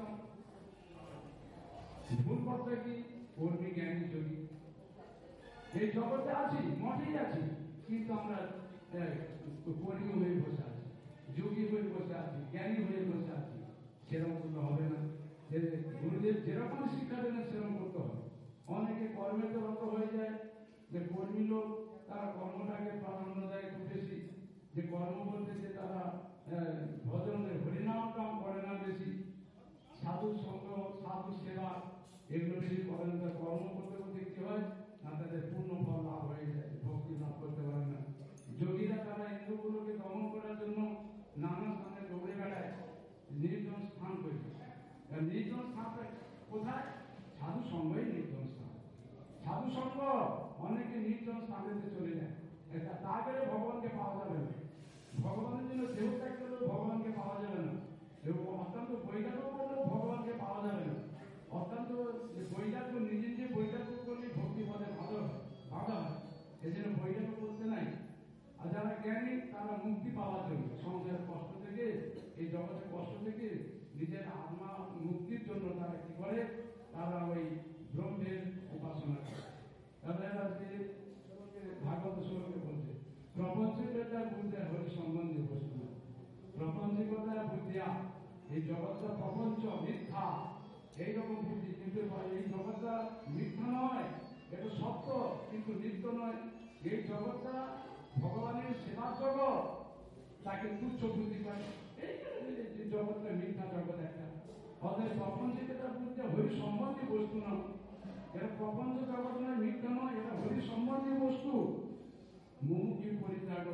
ভুল কথা কি কর্মী জ্ঞানী যোগী এই জগতে আছি, মঠেই আছি, কিন্তু আমরা কর্মী হয়ে বসে আছি, যোগী হয়ে বসে আছি, জ্ঞানী হয়ে বসে আছি। সেরকম করতে হবে না। গুরুদেব যেরকম শিক্ষা দেন সেরকম করতে হবে। অনেকে কর্মেতে রত হয়ে যায়, যে কর্মী লোক তারা কর্মটাকে প্রাধান্য দেয় খুব বেশি, যে কর্ম বলতে যে তারা ভজনের হরিনাম কাম করে না বেশি, সাধু সঙ্গ সাধু সেবা এগুলো বেশি করেন। কর্ম করতে করতে কি হয় না, তাদের পূর্ণ ফল লাভ হয়ে যায়, ভক্তি লাভ করতে পারে না। যোগীরা তারা ইন্দ্রগুলোকে দমন করার জন্য নানা স্থানে দৌড়ে বেড়ায়, নির্জন স্থান করে। নির্জন স্থানটা কোথায়? সাধু সঙ্গই নির্জন স্থান। সাধু সঙ্গ অনেকে নির্জন স্থানেতে চলে যায়, এটা তা গেলে ভগবানকে পাওয়া যাবে না। ভগবানের জন্য দেহ ত্যাগ করলেও ভগবানকে পাওয়া যাবে না, এবং অত্যন্ত বৈরাগ্য করলেও ভগবানকে পাওয়া যাবে না। অত্যন্ত বৈরাগ্য, নিজে নিজে বৈরাগ্য করলে ভক্তি পদে বাধা হয়। এই জন্য বৈরাগ্য করতে নাই। আর যারা জ্ঞানী তারা মুক্তি পাওয়ার জন্য, সংসারের কষ্ট থেকে, এই জগতের কষ্ট থেকে নিজের আত্মা মুক্তির জন্য তারা কি করে, তারা ওই ব্রহ্মের উপাসনা করে। তাদের ভাগবত শ্লোকে বলছে, প্রপঞ্চিকতা বুদ্ধি হরি সম্বন্ধে বস্তু, প্রপঞ্চিকতা বুদ্ধিয়া, এই জগৎটা প্রপঞ্চ মিথ্যা, এইরকম বুদ্ধি। কিন্তু এই জগৎটা মিথ্যা নয়, এটা সত্য, কিন্তু নিত্য নয়। এই জগৎটা ভগবানের সেবার জগৎ, তাকে তুচ্ছ বুদ্ধি করে। এই জগৎটা মিথ্যা জগৎ একটা। অতএব প্রপঞ্চিকতা বুদ্ধি হরি সম্বন্ধে বস্তু নয়, এটা প্রপঞ্চ জগৎ নয়, মিথ্যা নয়, এটা হরি সম্বন্ধে বস্তু। মুমুখী পরিত্যাগ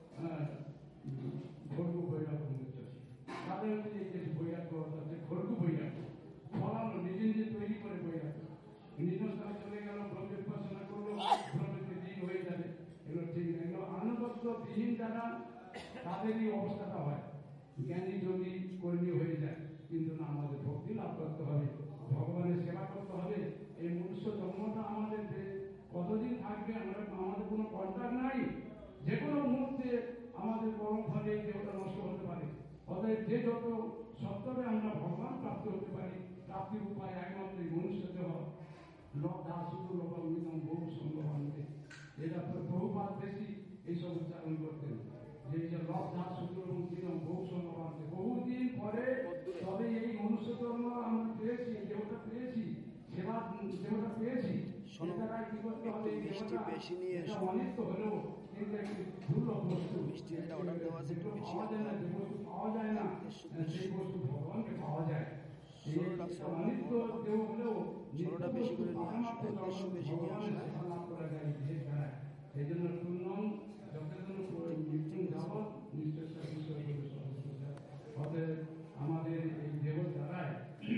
খড়গু বৈরাগ্য মুখ্য, তাদের হচ্ছে এই যে বৈরাগ্য, খড়গু বৈরাগ্য ফলানো, নিজে নিজে তৈরি করে বৈরাগ্য। নিজ স্থানে চলে গেল, ব্রহ্মের উপাসনা করলো, ব্রহ্মের দিন হয়ে যাবে, এগুলো ঠিক না। এগুলো আনুগত্য বিহীন যারা, তাদেরই অবস্থাটা হয়। জ্ঞানী যোগী কর্মী হয়ে যায়, কিন্তু না, আমাদের ভক্তি লাভ করতে হবে, ভগবানের সেবা করতে হবে। এই মনুষ্য জন্মটা আমাদের কতদিন থাকবে, আমাদের কোনো কন্ট্রাক্ট নাই। যে কোনো মুহূর্তে আমাদের কর্ম ফলে দেহটা নষ্ট হতে পারে। অতএব যে যত সত্তরে আমরা ভগবান প্রাপ্ত হতে পারি, প্রাপ্তির উপায় একমাত্র মনুষ্য দেহ। লোক দাসুদ লোক মিলন বহু সঙ্গবানকে, এটা বহুপাত বেশি এইসব উচ্চারণ করতেন, যে লোক দাসুদ মিলন বহু সঙ্গবানকে। বহুদিন পরে তবে এই মনুষ্য জন্ম আমরা পেয়েছি, দেহটা পেয়েছি, সেবা দেহটা পেয়েছি। কি করতে হবে, অনিত্য হলেও কিন্তু একটি দুর্লভ বস্তু, পাওয়া যায় না, যে বস্তু পাওয়া যায় না সেই বস্তু ভগবানকে পাওয়া যায়। অনিত্য দেহ হলেও বেশি করে ভগবানের সেবা লাভ করা যায়। এই জন্য পূর্ণম মৃত্যু যাবৎ নিশ্চয় বিষয়। অতএব আমাদের এই দেহ দ্বারায়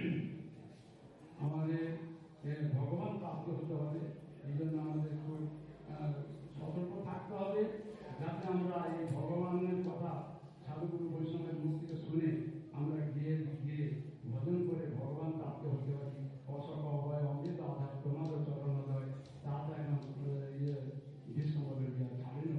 আমাদের ভগবান প্রাপ্ত হতে হবে। এই জন্য আমাদের খুব সতর্ক থাকতে হবে, যাতে আমরা এই ভগবানের কথা সাধুগুরু বৈষ্ণবের মুখ থেকে শুনে আমরা গিয়ে গিয়ে ভজন করে ভগবান প্রাপ্ত হতে পারি। অশোক অভয় অমৃত আধার তোমাদের চরণোদয়, তাড়াতাড়ি বিষ্ণু ছাড়েন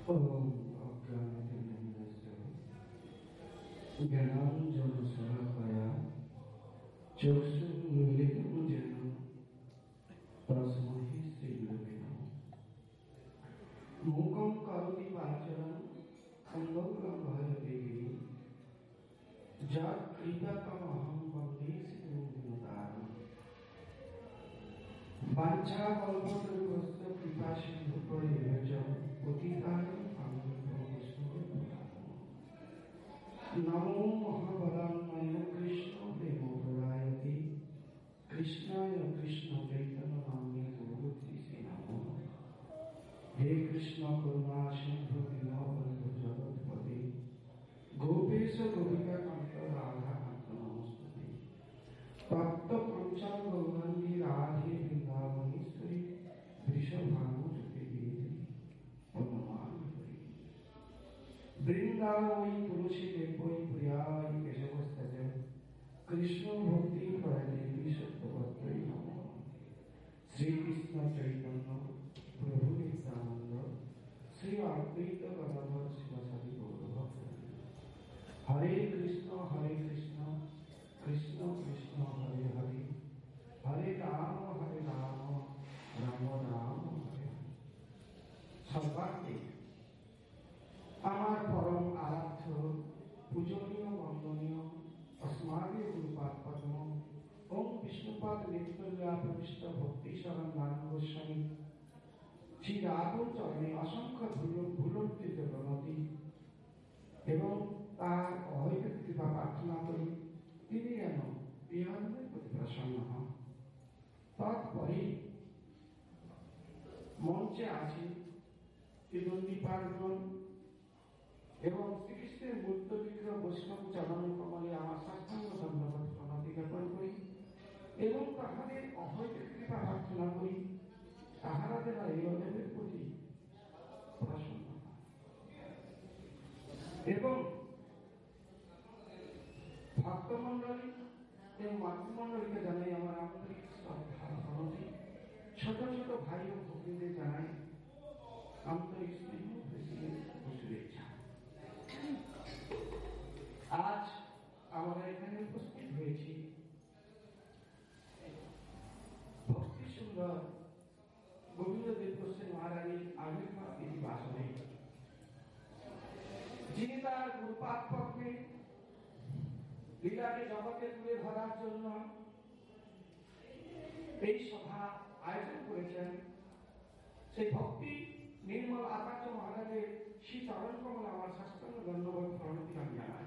জ্ঞানাঞ্জন শলাকয়া চক্ষুর্মিলিতং যেন তস্मै শ্রীগুরবে নমঃ। মূকং করোতি বাচালং খণ্ডং লঙ্ঘয়তে গিরিং যৎ কৃপাতমহং বন্দে শ্রীগুরুদারং। বাঞ্ছাকল্পতরুভ্যশ্চ কৃপাসিন্ধুভ্যেব চ পতিতানাং পাবনেভ্যো বৈষ্ণবেভ্যো নমো মহাবলান্ময় কৃষ্ণ প্রেমপ্রদায়তে কৃষ্ণায় কৃষ্ণ চৈতন্য নামে গৌরী শ্রী নমঃ। হে কৃষ্ণ করুণা সিন্ধু দীনবন্ধু জগৎপতে গোপেশ গোপিকা কান্ত রাধা কান্ত নমস্তুতে। তপ্ত পঞ্চাল গৌরাঙ্গী রাধে বৃন্দাবনেশ্বরী বৃষভানুসুতে দেবী প্রণমান করি। বৃন্দাবৈ তুলসী দেবৈ প্রিয়ায় কেশবস্তাচ কৃষ্ণ ভক্তি প্রদেবী সত্যভদ্রৈ নমঃ। শ্রীকৃষ্ণ চৈতন্য প্রভু নিত্যানন্দ শ্রী অদ্বৈত গদাধর শিবাসাদি গৌরভক্তবৃন্দ। হরে কৃষ্ণ কৃষ্ণ কৃষ্ণ হরে হরে, হরে রাম রাম রাম হরে হরে। সর্বাগ্রে আমার পরম আরাধ্য পূজনীয় বন্দনীয় अस्माकं गुरुपाद पद्म ओम विष्णुपाद नित्यलीला प्रविष्ट भक्ति शरण नाम गोस्वामी श्री राघव चरणे असंख्य भूलोत्थित प्रणति এবং তার অহৈত কৃপা প্রার্থনা করি তিনি যেন বিহারের প্রতি প্রসন্ন হন। তৎপরে মঞ্চে আছে দীপার্গণ এবং শ্রীকৃষ্ণের মূর্ত বিগ্রহ বৈষ্ণব চরণ কমলে আমার সাষ্টাঙ্গ ধন্যবাদ প্রণতি জ্ঞাপন করি এবং তাহাদের অহৈত কৃপা প্রার্থনা করি তাহারা যেন এই অদেবের প্রতি প্রসন্ন এবং ভক্তমন্ডলী এবং মাতৃমন্ডলীকে জানাই আমার আন্তরিক প্রণতি। ছোট ছোট ভাই ও ভগ্নীদের জানাই আন্তরিক স্নেহ ও শুভেচ্ছা। আজ আমরা এখানে উপস্থিত হয়েছি ভক্তি সুন্দর গোবিন্দদেব গোস্বামী মহারাজের আবির্ভাব তিথি বাসনে, যিনি তার গুরুপাদ পক্ষে লীলাকে জগতে তুলে ধরার জন্য এই সভা আয়োজন করেছেন। সেই ভক্তি নির্মল আচার্য মহারাজের শ্রী চরণ কমল আমার শাস্ত্রাঙ্গ ধন্যবাদ প্রণতি আমি জানাই।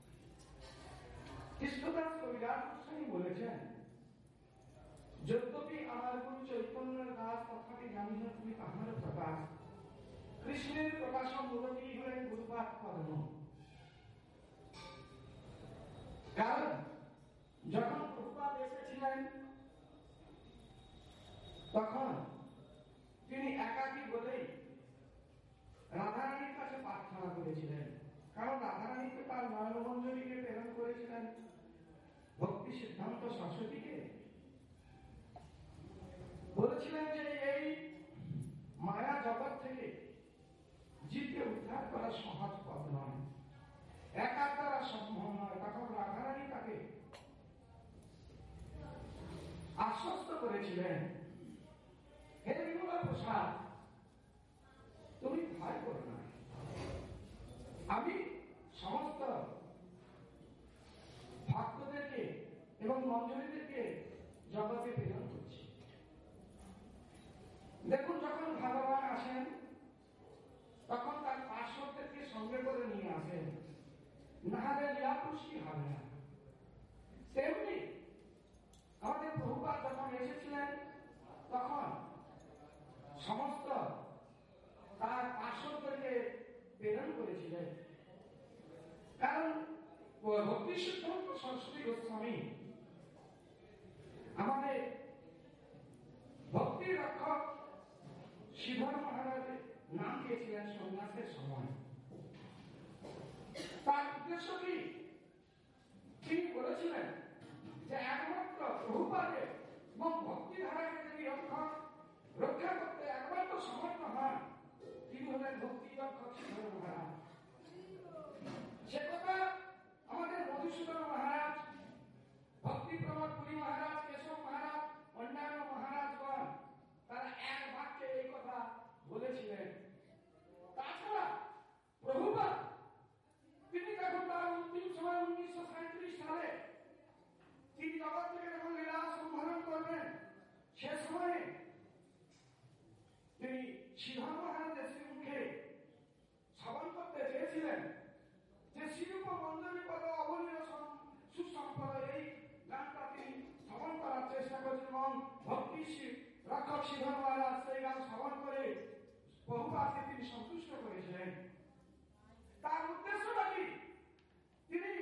কৃষ্ণদাস কবিরাজ গোস্বামী বলেছেন, যদ্যপি আমার গুরু চৈতন্যের দাস তথাপি জানি না তুমি তাহার প্রকাশ। কৃষ্ণের প্রকাশন মূলটি হলেন গুরুপাদ পদ্ম। কারণ যখন প্রভুপাদ এসেছিলেন তখন তিনি একাকী বলেই রাধারানীর কাছে প্রার্থনা করেছিলেন। কারণ রাধারানীকে তার নয়নমঞ্জরীকে প্রেরণ করেছিলেন ভক্তি সিদ্ধান্ত সরস্বতীকে। বলেছিলেন যে এই মায়া জগৎ থেকে জীবকে উদ্ধার করা সহজ পথ নয়, একার দ্বারা সম্ভব নয়। তখন রাধারানী তাকে আশ্বস্ত করেছিলেন, হে বিমলা প্রসাদ, তুমি ভয় করো না, আমি সমস্ত ভক্তদেরকে এবং মঞ্জুরিদেরকে জগতে প্রেরণ করছি। দেখুন, যখন ভগবান আসেন তখন তার পার্শ্বদেরকে সঙ্গে করে নিয়ে আসেন, না হলে লীলা পুষ্টি হবে না। তেমনি আমাদের প্রভুপাদ যখন এসেছিলেন তখন সমস্ত তার পার্শ্বদেরকে প্রেরণ করেছিলেন। কারণ ভক্তি সিদ্ধান্ত সরস্বতী গোস্বামী আমাদের ভক্তি রক্ষক শ্রীধর মহারাজের নাম দিয়েছিলেন সন্ন্যাসের সময়। তার উদ্দেশ্য কি? তিনি বলেছিলেন যে একমাত্র প্রভুপাদের এবং ভক্তি ধারাকে যদি রক্ষা করতে একমাত্র সমর্থ হন, তিনি হলেন ভক্তি রক্ষক শ্রীধর মহারাজের শ্রীমুখে শ্রবণ করতে চেয়েছিলেন যে শ্রীরূপ মঞ্জরী পদ অবনীয় সুসম্পদ এই গানটা তিনি শ্রবণ করার চেষ্টা করেছেন এবং ভক্তি রক্ষক শ্রীধর মহারাজ সেই গান শ্রবণ করে বহুবারকে তিনি সন্তুষ্ট করেছিলেন। তার উদ্দেশ্যটা কি? তিনি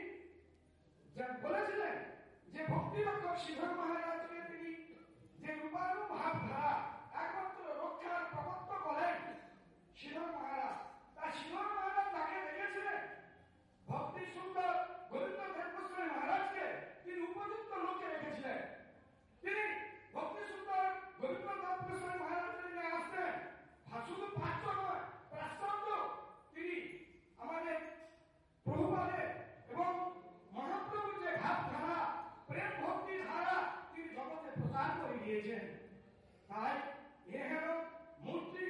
বলেছিলেন যে ভক্তি রক্ষক শ্রীধর মহারাজকে তিনি যে রূপানুগ ভাবধারা একমাত্র রক্ষার প্রবর্তক হলেন শ্রীধর মহারাজ। তাই শ্রীধর মহারাজ তাকে দেখেছিলেন ভক্তি সুন্দর গোবিন্দ দেব গোস্বামী মহারাজকে তিনি উপযুক্ত লোকে রেখেছিলেন। তিনি ভক্তি সুন্দর গোবিন্দ দেব গোস্বামী মহারাজকে নিয়ে আসতেন। শুধু পাঠ্য নয়, প্রাশ্চাত্য তিনি আমাদের প্রভুপাদের এবং মহাপ্রভুর যে ভাবধারা, প্রেম ভক্তি ধারা তিনি জগতে প্রচার করে দিয়েছেন। তাই এ হল মূর্তি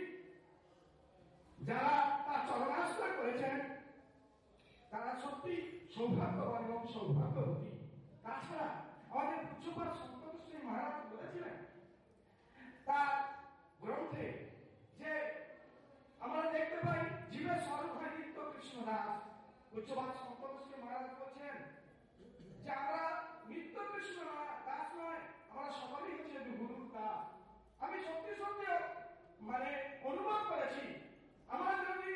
যারা তার চরণাশ্রয় করেছেন তারা সত্যি সৌভাগ্যবান এবং সৌভাগ্যবতী। তাছাড়া আমাদের পূজ্যপাদ সন্ত গোস্বামী মহারাজ বলেছিলেন তার গ্রন্থে যে আমরা দেখতে পাই জীবের স্বরূপ হয় নিত্য কৃষ্ণ দাস। পূজ্যপাদ সন্ত গোস্বামী মহারাজ বলছেন যে আমরা নিত্য কৃষ্ণ দাস নয়, আমরা সকলেই হচ্ছে গুরুর দাস। আমি সত্যি সত্যি অনুভব করেছি আমার যদি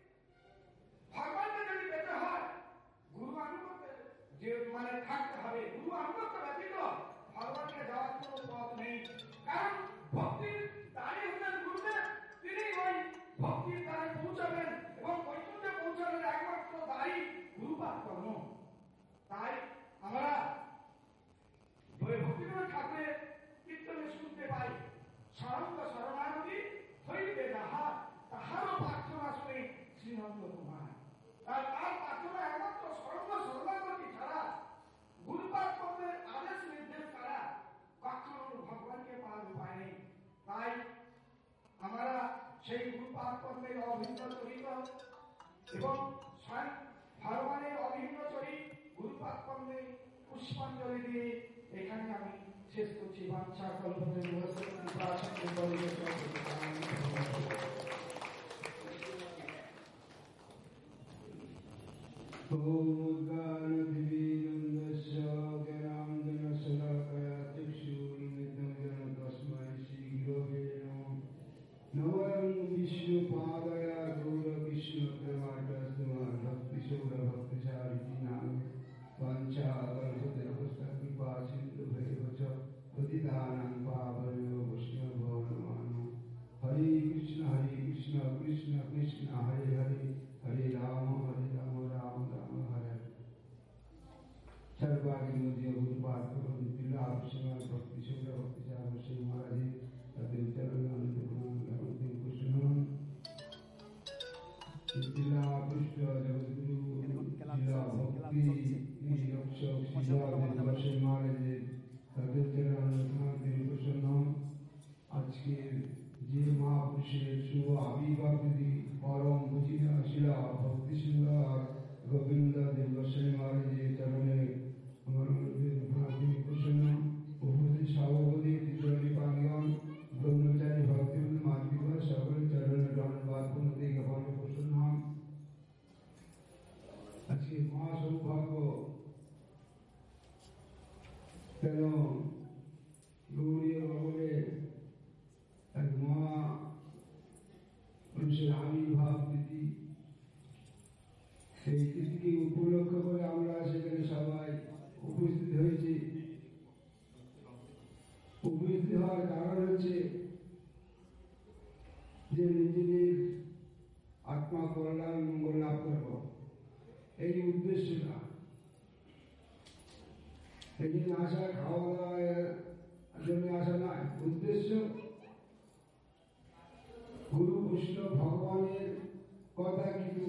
ভগবানকে যদি পেতে হয় গুরু আনুগত্যে যে থাকতে হবে। গুরু আনুগত্য ব্যতীত ভগবানকে যাওয়ার কোনো পথ নেই। কারণ ভক্তির দ্বারই হলেন গুরুদেব, তিনি ওই ভক্তির দ্বারে পৌঁছাবেন এবং বৈকুণ্ঠে পৌঁছানোর একমাত্র দায়ী গুরুপাদ কর্ম। তাই আমরা ভক্তিবিনোদ ঠাকুরের কীর্তনে শুনতে পাই সরঙ্গ শরণাগতি হইবে যাহা তাহারও প্রার্থনা শুনে শ্রীনন্দ কুমার। তার প্রার্থনা একমাত্র সরঙ্গ শরণাগতি ছাড়া গুরুপাদ কর্মের আদেশ নির্দেশ ছাড়া কখনো ভগবানকে পাওয়ার উপায় নেই। তাই আমরা সেই গুরুপাদ কর্মের অভিন্ন চরিত এবং স্বয়ং ভগবানের অভিন্ন চরিত গুরুপাদ কর্মে পুষ্পাঞ্জলি দিয়ে এখানে আমি শেষ করছি। বাঞ্ছা কল্পতে विष्णु पादया गौर विष्णु भक्ति शौर भक्ति सारिणी नाम पंचा कृपा सिंधु भैरवच पतितानां पावनो वैष्णवो नमः। हरे कृष्ण कृष्ण कृष्ण हरे हरे हरे राम राम राम हरे हरे। सर्वादि मोदी गुरुपाद दिलाभ श्रीमान भक्ति शौर भक्ति सागर श्री महाराज तदेव चरण आनंद कृष्ण जिला पृष्ठ जगद्गुरु जिला भक्ति रक्षक श्री महाराज তাদের প্রসন্ন। আজকের যে মহাপুরুষের শুভ আবির্ভাব দিদি পরম বুঝিয়া শিলা ভক্তি সুন্দর গোবিন্দ দেব গোস্বামী মহারাজের চরণে আমার প্রসন্ন। উপস্থিত সভাপতি ত্রিচরণী প্রাঙ্গণ ব্রহ্মচারী ভক্তি মাতৃক সকল চরণে ধন্যবাদ দিকে ভাবে প্রসন্ন হন। আজকে মহাসৌভাগ্য কেন গৌরীয় ভবনে এক মহা পুরুষের আবির্ভাব তিথি, সেই তিথিকে উপলক্ষ করে আমরা সেখানে সবাই উপস্থিত হয়েছি। উপস্থিত হওয়ার কারণ হচ্ছে যে নিজেদের আত্মা কল্যাণ মঙ্গল লাভ করব, এই উদ্দেশ্যটা। এদিন আসা খাওয়া দাওয়ার জন্য আসা নয়, উদ্দেশ্য গুরু বৈষ্ণব ভগবানের কথা কিছু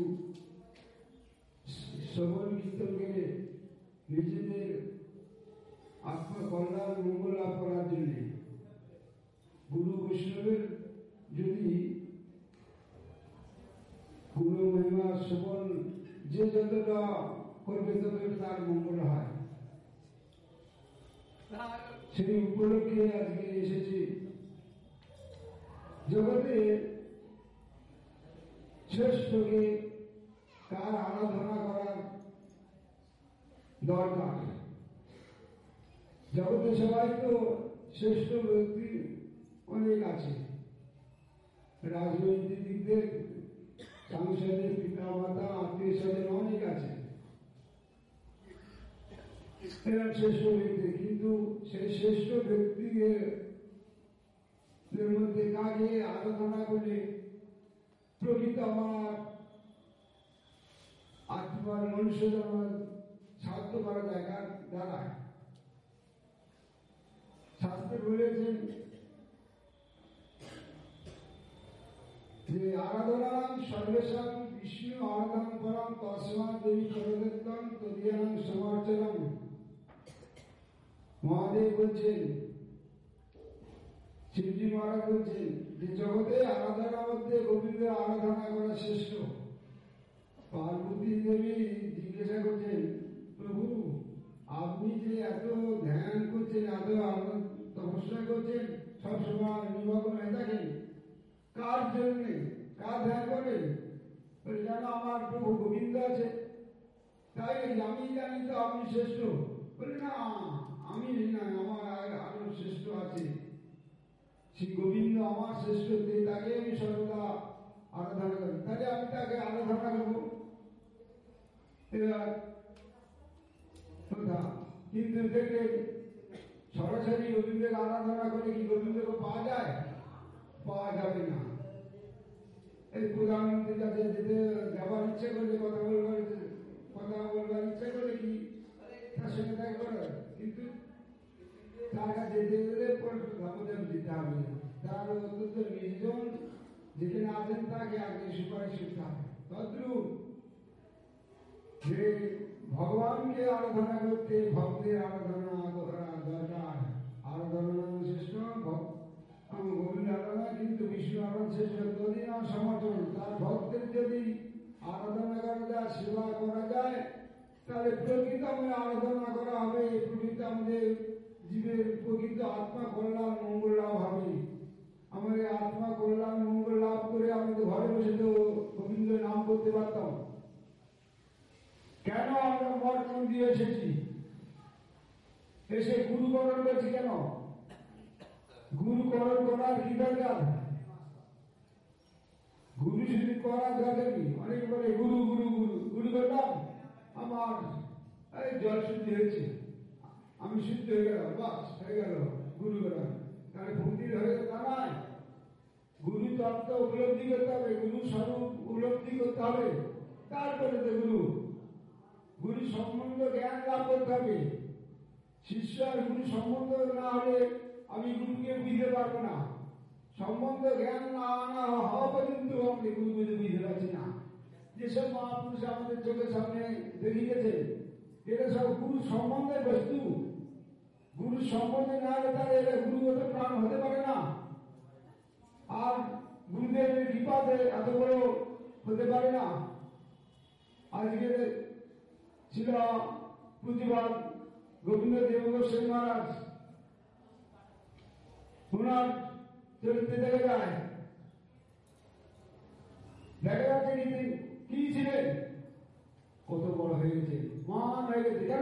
শ্রবণ কীর্তন করে নিজেদের আত্মকল্যাণ মঙ্গল লাভ করার জন্য। গুরু বৈষ্ণবের যদি গুরু মহিমা শ্রবণ যে যতটা করবে ততটা তার মঙ্গল হয়। সেই উপলক্ষে আজকে এসেছি। জগতে শ্রেষ্ঠকে কার আরাধনা করার দরকার। জগতে সবাই তো শ্রেষ্ঠ ব্যক্তি অনেক আছে, রাজনৈতিক দিক দিয়ে সাংসদের পিতা মাতা আত্মীয় স্বজন অনেক আছে, এরা শ্রেষ্ঠ ব্যক্তি। কিন্তু সেই শ্রেষ্ঠ ব্যক্তিদের মধ্যে কাকে আরাধনা করলে প্রকৃত আমার আত্মার মনুষ্য জন্ম সাধ্য করা জায়গা দাঁড়ায়। শাস্ত্রে বলেছেন যে আরাধনা সর্বেশাং বিষ্ণু আরাধন পরম তস্মা দেবী প্রদত্তম তদীয়াং সমাচরণ। মহাদেব বলছেন, শিবজি মহারাজ বলছেন যে জগতে আরাধনার মধ্যে গোবিন্দের আরাধনা করা শ্রেষ্ঠ। পার্বতী দেবী জিজ্ঞাসা করছেন, প্রভু আপনি যে এত ধ্যান করছেন, এত তপস্যা করছেন, সবসময় নিমগ্ন হয়ে থাকেন, কার জন্য, কার ধ্যান করেন? যেন আমার প্রভু গোবিন্দ আছে, তাই আমি জানি তো আপনি শ্রেষ্ঠ। বলে না, আমি না, আমার আরো শ্রেষ্ঠ আছে, শ্রী গোবিন্দ আমার শ্রেষ্ঠ, তাকে আমি সর্বদা আরাধনা করি, তাহলে আমি তাকে আরাধনা করবো। কিন্তু দেখলেন সরাসরি গোবিন্দকে আরাধনা করে কি গোবিন্দকে পাওয়া যায়? পাওয়া যাবে না। এই প্রধানমন্ত্রীর কাছে যেতে যাবার ইচ্ছে করলে, কথা বলবার ইচ্ছে করলে কি তার সঙ্গে দেখা করে, কিন্তু তার কাছে যেতে গেলে দামোদর দিতে হবে। তার অত্যন্ত নির্জন যেখানে আছেন তাকে আগে সুপারিশ করতে হবে। তদ্রূপ যে ভগবানকে আরাধনা করতে ভক্তের আরাধনা করা দরকার। আরাধনা শ্রেষ্ঠ গোবিন্দ আরাধনা, কিন্তু বিষ্ণু আরাধনা শ্রেষ্ঠ। যদি না সমর্থন, তার ভক্তের যদি আরাধনা করা যায়, সেবা করা যায়, তাহলে প্রকৃত আমাদের আরাধনা করা হবে, প্রকৃত আমাদের জীবের প্রকৃত আত্মা কল্যাণ মঙ্গল লাভ হবে। আমাদের আত্মা কল্যাণ মঙ্গল লাভ করে আমাদের ঘরে বসে তো গোবিন্দ নাম করতে পারতাম। কেন আমরা মঠ মন্দির এসেছি, এসে গুরুকরণ করছি কেন? গুরুকরণ করার কি দরকার? গুরু শুধু করার দরকার কি? অনেক বলে গুরু গুরু গুরু গুরু করলাম, আমার জল শুদ্ধি হয়েছে, আমি শুদ্ধ হয়ে গেলাম, বাস হয়ে গেল গুরু করার। তাহলে মন্দির হয়ে দাঁড়ায়। গুরু তত্ত্ব উপলব্ধি করতে হবে, গুরু স্বরূপ উপলব্ধি করতে হবে, তারপরে তো গুরু। গুরু সম্বন্ধ জ্ঞান লাভ করতে হবে। শিষ্য আর গুরু সম্বন্ধ না হলে আমি গুরুকে বুঝতে পারবো না। সম্বন্ধ জ্ঞান না হওয়া পর্যন্ত আমি গুরুকে বুঝতে পারছি না। যেসব মহাপুরুষ আমাদের চোখের সামনে দেখিয়েছে, এটা সব গুরু সম্বন্ধের বস্তু। গুরু সম্বন্ধে না হলে তাহলে এটা গুরু হতে প্রাণ হতে পারে না। আর গুরুদেবের কৃপাতে এত বড় হতে পারে না। আজকে ছিল প্রতিবাদ গোবিন্দ দেব গোস্বামী মহারাজ, ওনার চরিত্রে দেখা যায়, দেখা যাচ্ছে কি ছিলেন, কত বড় হয়ে গেছে, মহান হয়ে গেছে। কেন?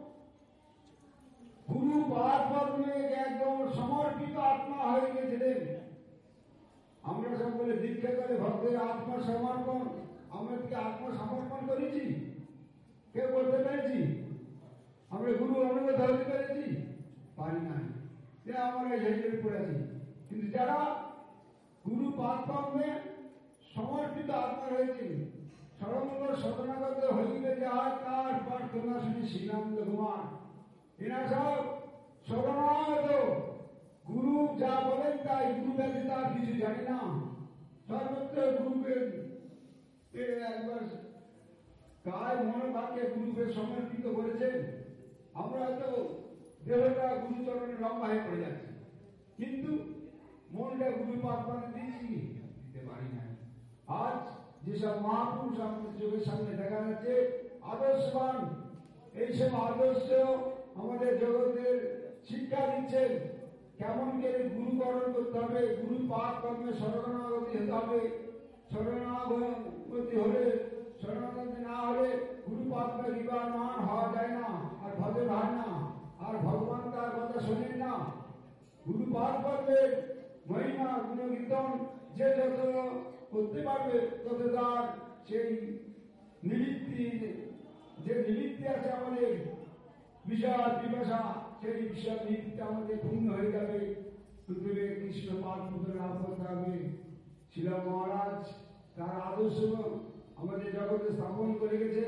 গুরু পাদ পদ্মে একদম সমর্পিত আত্মা হয়ে গেছিলেন। আমরা সকলে দীক্ষা করে ভক্তের আত্মসমর্পণ, আমরা কি আত্মসমর্পণ করেছি? কেউ করতে পেরেছি? আমরা গুরু অনুগত হতে পেরেছি? পারি নাই, যে আমরা এই পড়েছি। কিন্তু যারা গুরু পাদপদ্মে সমর্পিত আত্মা হয়েছে, সর্বঙ্গ শরণাগত হইবে যাহার, তার প্রার্থনা শুনি শ্রীনন্দ কুমার। এরা সব শরণাগত, গুরু যা বলেন তাই, গুরু ব্যতীত তার কিছু জানি না। সর্বত্র গুরুকে একবার কায় মনোভাবকে গুরুকে সমর্পিত করেছেন। আমরা তো দেহটা গুরুচরণে লম্বা হয়ে পড়ে যাচ্ছে, কিন্তু মনটা গুরু পাদপদ্মে দিয়েছি, দিতে পারি না। আজ যেসব মহাপুরুষ আমাদের চোখের সামনে দেখা যাচ্ছে আদর্শবান, এইসব আদর্শ আমাদের জগতের শিক্ষা দিচ্ছেন কেমন করে গুরুকরণ করতে হবে, গুরু পাদপদ্মে শরণাগতি হতে হবে, শরণাগতি হলে শরণাগতি না হলে গুরুপাত্র বিবাহমান হওয়া যায় না, আর ভজন হয় না, আর ভগবান তার কথা শোনেন না। গুরুপাত্রের মহিমা গুণকীর্তন যে যত করতে পারবে তত তার সেই নিবৃত্তি, যে নিবৃত্তি আছে আমাদের বিষাদ বিপাশা, সেই বিষাদ নিবৃত্তি আমাদের পূর্ণ হয়ে যাবে। পৃথিবীর কৃষ্ণ পাঠ লাভ করতে হবে। শিল মহারাজ তার আদর্শ আমাদের জগতে স্থাপন করে গেছেন।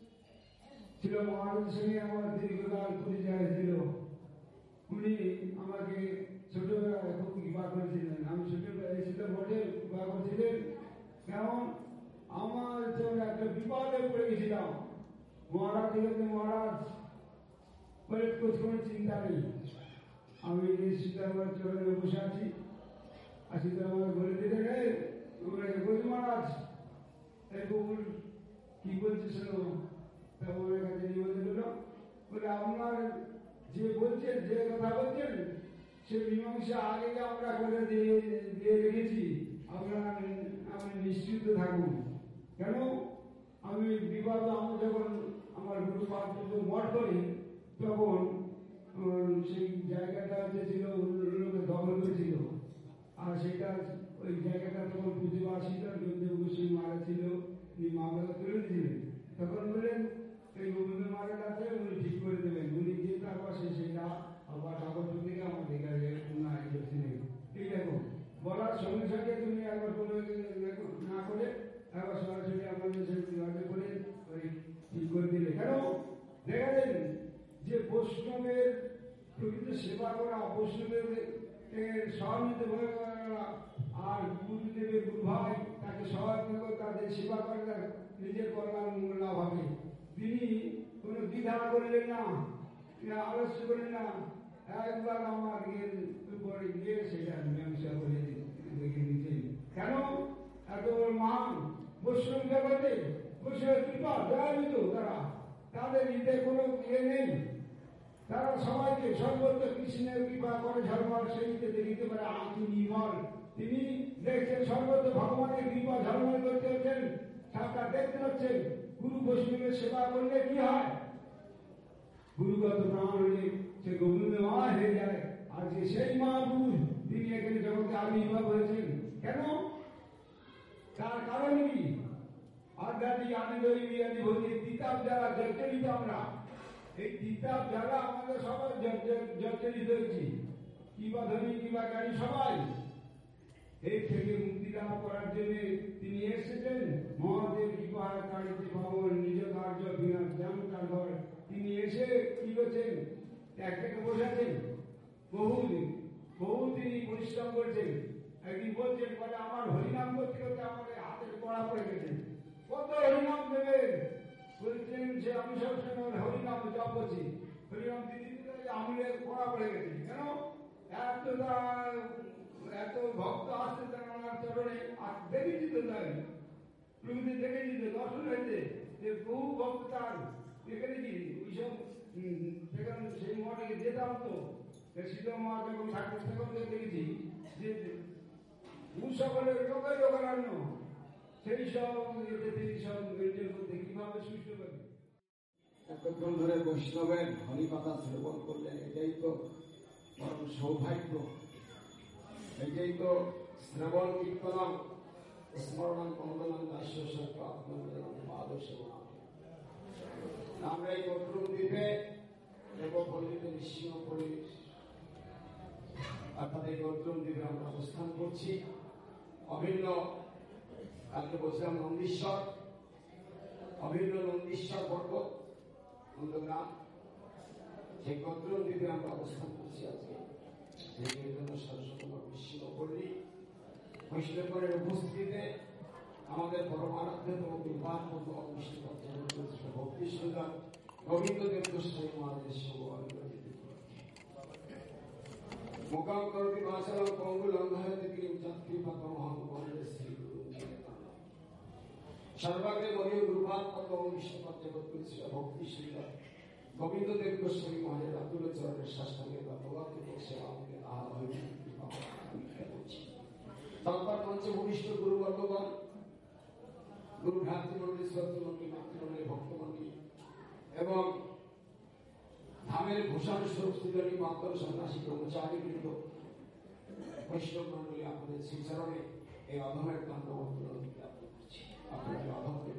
শিল মহারাজের সঙ্গে আমার দীর্ঘকাল পরিচয় ছিল। উনি আমাকে ছোটবেলায় খুব কৃপা করেছিলেন। আমি ছোটবেলায় এসেছিল বটে কৃপা করেছিলেন। কেমন আমার তো একটা বিপদে পড়ে গেছিলাম। মহারাজ মহারাজ বলে কোনো চিন্তা নেই, আমি সীতারামের চরণে বসে আছি। আর সীতারামের বলে দিতে গেলে বলি মহারাজ এরকম কি বলছে শোনো। ওনার কাছে নিবেদন হলো, বলে আপনার যে বলছেন, যে কথা বলছেন সে মীমাংসা আগে আমরা করে দিয়ে রেখেছি। আপনি নিশ্চিত থাকুন। কেন আমি বিবাদ আমি যখন আমার গুরুপাদ মঠ করি তখন সেই জায়গাটা যে ছিল লোকে দখল করেছিল। আর সেটা ওই জায়গাটা তখন প্রতিবাসীটা গোবিন্দ মারা ছিল, উনি মামলা তুলে দিয়েছিলেন। তখন বললেন এই গোবিন্দ মারা আছে উনি ঠিক করে দেবেন। উনি যে তারপর সেটা আবার কাগজ থেকে আমাদের এই দেখো বলার সঙ্গে সঙ্গে তুমি একবার কোনো না করে একবার সরাসরি আমাদের করে ঠিক করে দিলে। কেন দেখেন যে বৈষ্ণবের প্রকৃত সেবা করা, বৈষ্ণবের সহযোগিতা করা, আর গুরুদেবের গুরু ভাই তাকে সহায়তা করে তাদের সেবা করে নিজের কল্যাণ লাভ হবে। তিনি কোনো দ্বিধা করলেন না, আলস্য করলেন না। একবার আমার উপরে গিয়ে সেটা মীমাংসা করে দেখে দিতেন। কেন এত মান বৈষ্ণব জগতে বৈষ্ণবের কৃপা দয়াবিত তারা, তাদের হৃদয়ে কোনো ইয়ে নেই। তারা সবাইকে সর্বত্র কৃষ্ণের কৃপা করে ঝলমল সেইতে দেখিতে পারে আঁকি নির্মল। তিনি দেখছেন সর্বত্র ভগবানের কৃপা ঝলমল করতে হচ্ছেন, সাক্ষাৎ দেখতে হচ্ছেন। গুরু বৈষ্ণবের সেবা করলে কি হয়? গুরুগত প্রাণ হলে সে গোবিন্দময় হয়ে যায়। আর যে সেই মহাপুরুষ তিনি এখানে জগতে আবির্ভাব হয়েছেন। কেন? তার কারণ কি? আধ্যাত্মিক আনন্দী আদি ভৌতিক কিতাব যারা জর্জরিত, আমরা এই কিতাব যারা আমাদের সবাই জর্জরিত হয়েছি, কিংবা ধনী কিংবা গাড়ি সবাই এই থেকে মুক্তি লাভ করার জন্য তিনি এসেছেন। মহাদেব কৃপায় কারিতে ভগবান নিজ কার্য বিনা যেমন তার ঘর তিনি এসে কি করছেন? একটাকে বসাচ্ছেন। বহু তিনি পরিশ্রম করছেন। একদিন বলছেন বলে আমার হরিনাম করতে করতে আমাদের হাতের কড়া পড়ে গেছে। কত হরিনাম দেবেন বলছেন যে আমি সবসময় হরিনাম জপ করছি। হরিনাম দিদি আঙুলের কড়া পড়ে গেছে। কেন? এত ভক্ত আসতে ওনার চরণে আর দেখেছি তো তাই প্রকৃতি দেখেছি তো দর্শন হয়েছে যে বহু ভক্ত তার এখানে কি ওইসব সেখানে সেই মঠে যেতাম তো শীতল মা যখন থাকতেন তখন দেখেছি যে সকলের লোকের লোকারণ্য সেই সব তিনি সব মেনটেন করতে কিভাবে সুস্থ করে এতক্ষণ ধরে বৈষ্ণবের হরিকথা শ্রবণ করলেন। এটাই তো পরম সৌভাগ্য, এটাই তো শ্রবণ কীর্তন স্মরণ বন্দনম দাস্য সত্য আদর্শ। আমরা এই গৌতম দ্বীপে দেবপল্লীতে নৃসিংহপুরী অর্থাৎ এই গৌতম দ্বীপে আমরা অবস্থান করছি। অভিন্ন আজকে বলছিলাম নন্দীশ্বর, অভিন্ন নন্দীশ্বর পর্বত নন্দগ্রাম, সেই গৌতম দ্বীপে আমরা অবস্থান করছি আজকে। নৃসিংহপল্লী বৈষ্ণবের উপস্থিতিতে আমাদের পরমারাধ্যতম দুর্বার ভক্তি সুন্দর গোবিন্দ দেব গোস্বামী মহারাজের মুখাম করতি বাচালম পঙ্গু লঙ্ঘয়তে কিম যৎকৃপাতমহং বন্দে শ্রী গুরু সর্বাগ্রে মনীয় গুরুপাদ পদ্ম বিষ্ণুপাদ জগৎগুরু শ্রী ভক্তি সুন্দর গোবিন্দ দেব গোস্বামী মহারাজ আতুল চরণের শাস্ত্রাঙ্গে বা ভগবতী সেবা আমাকে আহ্বান কৃপা করছি। তারপর মঞ্চে ভূমিষ্ঠ গুরুবর্গগণ গুরু ভ্রাতৃমণ্ডলী, শ্রদ্ধমণ্ডলী, মাতৃমণ্ডলী, ভক্তমণ্ডলী এবং ধামের ভূষণ স্বরূপ শ্রীধরী মাতর সন্ন্যাসী ব্রহ্মচারীবৃন্দ, বৈষ্ণব মণ্ডলী, আপনাদের শ্রীচরণে এই অধমের দণ্ডবত জ্ঞাপন করছি। আপনাদের অধমকে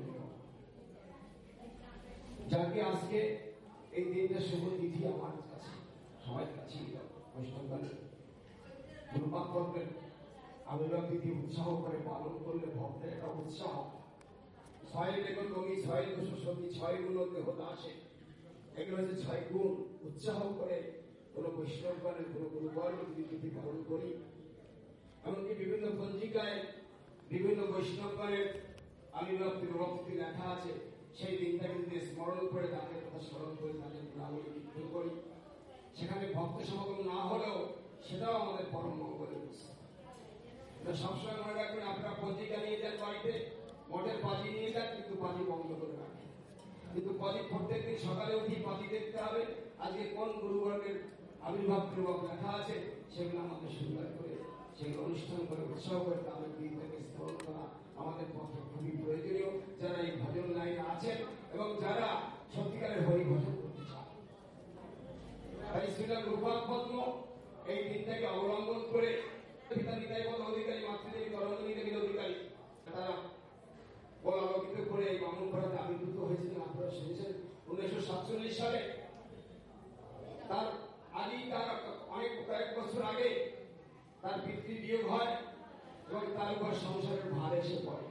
যাকে আজকে এই দিনটা শুভ তিথি আমার কাছে সবাই কাছে বৈষ্ণবগণের গুরুপাদ করবেন আবির্ভাব তিথি উৎসাহ করে পালন করলে ভক্তের একটা উৎসাহ, 6 দেখুন কবি 6 দশসতী 6 গুণ দেহতা আসে, এগুলো হচ্ছে 6 গুণ উৎসাহ করে কোন বৈষ্ণবগণের কোন গুরুবর্গ তিথি পালন করি। এমনকি বিভিন্ন পঞ্জিকায় বিভিন্ন বৈষ্ণবগণের আবির্ভাব তিথি লেখা আছে, সেই দিনটাকে যদি স্মরণ করে তাদের কথা স্মরণ করে তাদের গুণাবলী কীর্তন করি, সেখানে ভক্ত সমাগম না হলেও সেটাও আমাদের পরম মঙ্গলের বিষয়। সবসময় মনে রাখবেন, আপনারা পঞ্জিকা নিয়ে যান বাড়িতে, মঠের পাজি নিয়ে যান, কিন্তু পাজি বন্ধ করে রাখেন। কিন্তু পাজি প্রত্যেকদিন সকালে উঠি পাজি দেখতে হবে আজকে কোন গুরুবর্গের আবির্ভাব লেখা আছে, সেগুলো আমাদের সুন্দর করে সেগুলো অনুষ্ঠান করে উৎসাহ করে তাদের দিনটাকে স্মরণ করা আমাদের পক্ষে খুবই প্রয়োজনীয়, যারা এই ভজন লাইনে আছেন এবং যারা সত্যিকারের হরি ভজন করতে চান। তাই শ্রীলা গুরুপাদ পদ্ম এই দিনটাকে অবলম্বন করে পিতা নিতাই পদ অধিকারী, মাতৃদেবী তরঙ্গিনী দেবীর অধিকারী, তারা বল আলোকিত করে এই বামনপাড়াতে আবির্ভূত হয়েছিলেন। আপনারা শুনেছেন 1947 সালে। তার আদি তার অনেক কয়েক বছর আগে তার পিতৃ বিয়োগ হয় এবং তার উপর সংসারের ভার এসে পড়ে।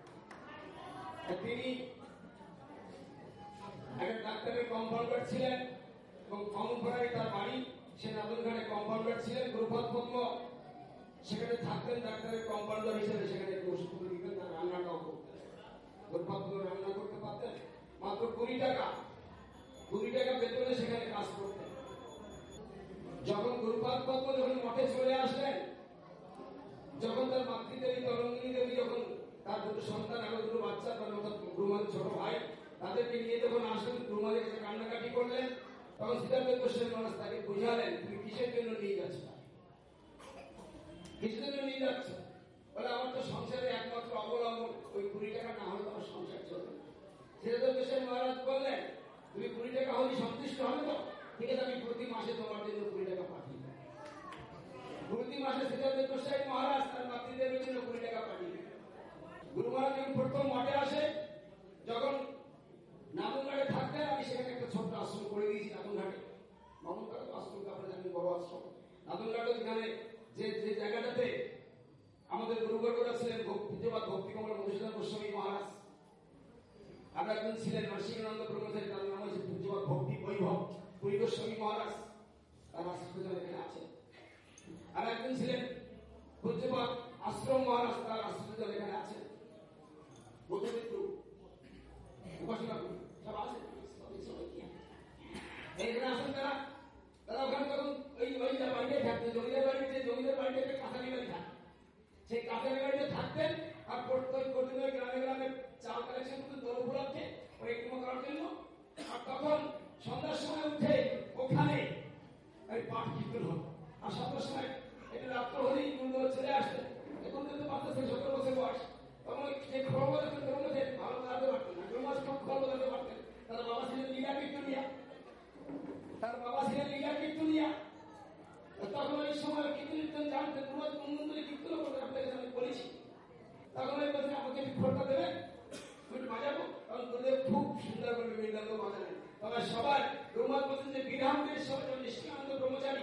তিনি একটা ডাক্তারের কম্পাউন্ডার ছিলেন এবং কমপাড়ায় তার বাড়ি, সে নাদনঘাটে কম্পাউন্ডার ছিলেন। গুরুপাদ পদ্ম সেখানে থাকতেন ডাক্তারের কম্পাউন্ডার হিসেবে, সেখানে ওষুধ দিতেন, তার রান্নাটাও করতেন। গুরুপাদ পদ্ম রান্না করতে পারতেন, মাত্র 20 টাকা বেতনে সেখানে কাজ করতেন। যখন গুরুপাদ পদ্ম যখন মঠে চলে আসলেন, যখন তার মাতৃদেবী তরঙ্গিনী দেবী যখন তার দুটো সন্তান আরো দুটো বাচ্চা, তার অর্থাৎ গুরুমাদের ছোট ভাই, তাদেরকে নিয়ে যখন আসলেন, গুরুমাদের কাছে কান্নাকাটি করলেন, তখন সিদ্ধার্থ গোস্বামী মহারাজ তাকে বুঝালেন, তুমি কিসের জন্য নিয়ে যাচ্ছ, কিসের জন্য নিয়ে যাচ্ছ? বলে আমার তো সংসারে একমাত্র অবলম্বন ওই 20 টাকা, না হলে তোমার সংসার চলবে। সিদ্ধার্থ গোস্বামী মহারাজ বললেন, তুমি 20 টাকা হলে সন্তুষ্ট হবে তো? ঠিক আছে, আমি প্রতি মাসে তোমার জন্য 20 টাকা পাঠিয়ে দেব। প্রতি মাসে সিদ্ধার্থ গোস্বামী মহারাজ তার মাতৃদেবীর জন্য 20 টাকা পাঠিয়ে দেন। গুরু মহারাজ যখন প্রথম মঠে আসে, যখন নাদনঘাটে থাকতেন, আমি সেখানে একটা ছোট্ট আশ্রম করে দিয়েছি নাদনঘাটে। মামুনঘাট আশ্রমকে আপনারা জানেন, বড় আশ্রম। নাদনঘাটে এখানে যে জায়গাটাতে আমাদের গুরুবর্গরা ছিলেন, পূজ্যপাদ ভক্তিকমল মধুসূদন গোস্বামী মহারাজ, আর একজন ছিলেন নরসিংহানন্দ ব্রহ্মচারী, তার নাম হচ্ছে পূজ্যপাদ ভক্তি বৈভব পুরী গোস্বামী মহারাজ, তার আশ্রম এখানে আছে। আর একজন ছিলেন পূজ্যপাদ আশ্রম মহারাজ, তার আশ্রম এখানে আছে। বুদ্ধবিন্দু উপাসনা সব আছে এখানে আসেন। তারা ওখানে তখন ওই বাড়িতে থাকতেন, জমিদার বাড়িতে, যে জমিদার বাড়িতে একটা কাঁচালি বাড়ি থাকে, সেই কাঁচালি বাড়িতে থাকতেন। আর প্রতিদিন গ্রামে গ্রামে চাল কালেকশন করতেন দোল উপলক্ষে পরিক্রমা করার জন্য। আর তখন সন্ধ্যার সময় উঠে ওখানে পাঠ কীর্তন হতো। আর সন্ধ্যার সময় একটু রাত্র হলেই গুরুদেব চলে আসতেন। এখন কিন্তু বাচ্চা 17 বছর বয়স, তখন যে খবর বলাতেন ভালো বলাতে পারতেন না, গ্রমাস খুব খবর বলাতে পারতেন। তার বাবা ছিলেন লীলা কীর্তনিয়া, তখন ওই সময় কীর্তন জানতেন, মন্দিরে কীর্তন করতেন, আপনাকে আমি বলেছি। তখন ওই বলছেন আমাকে একটু খোরটা দেবেন, একটু বাজাবো। তখন গুরুদেব খুব সুন্দর করে মৃদঙ্গ বাজালেন। তবে সবাই রুমাল বলছেন যে বিধানদের সবাই নিষ্কানন্দ ব্রহ্মচারী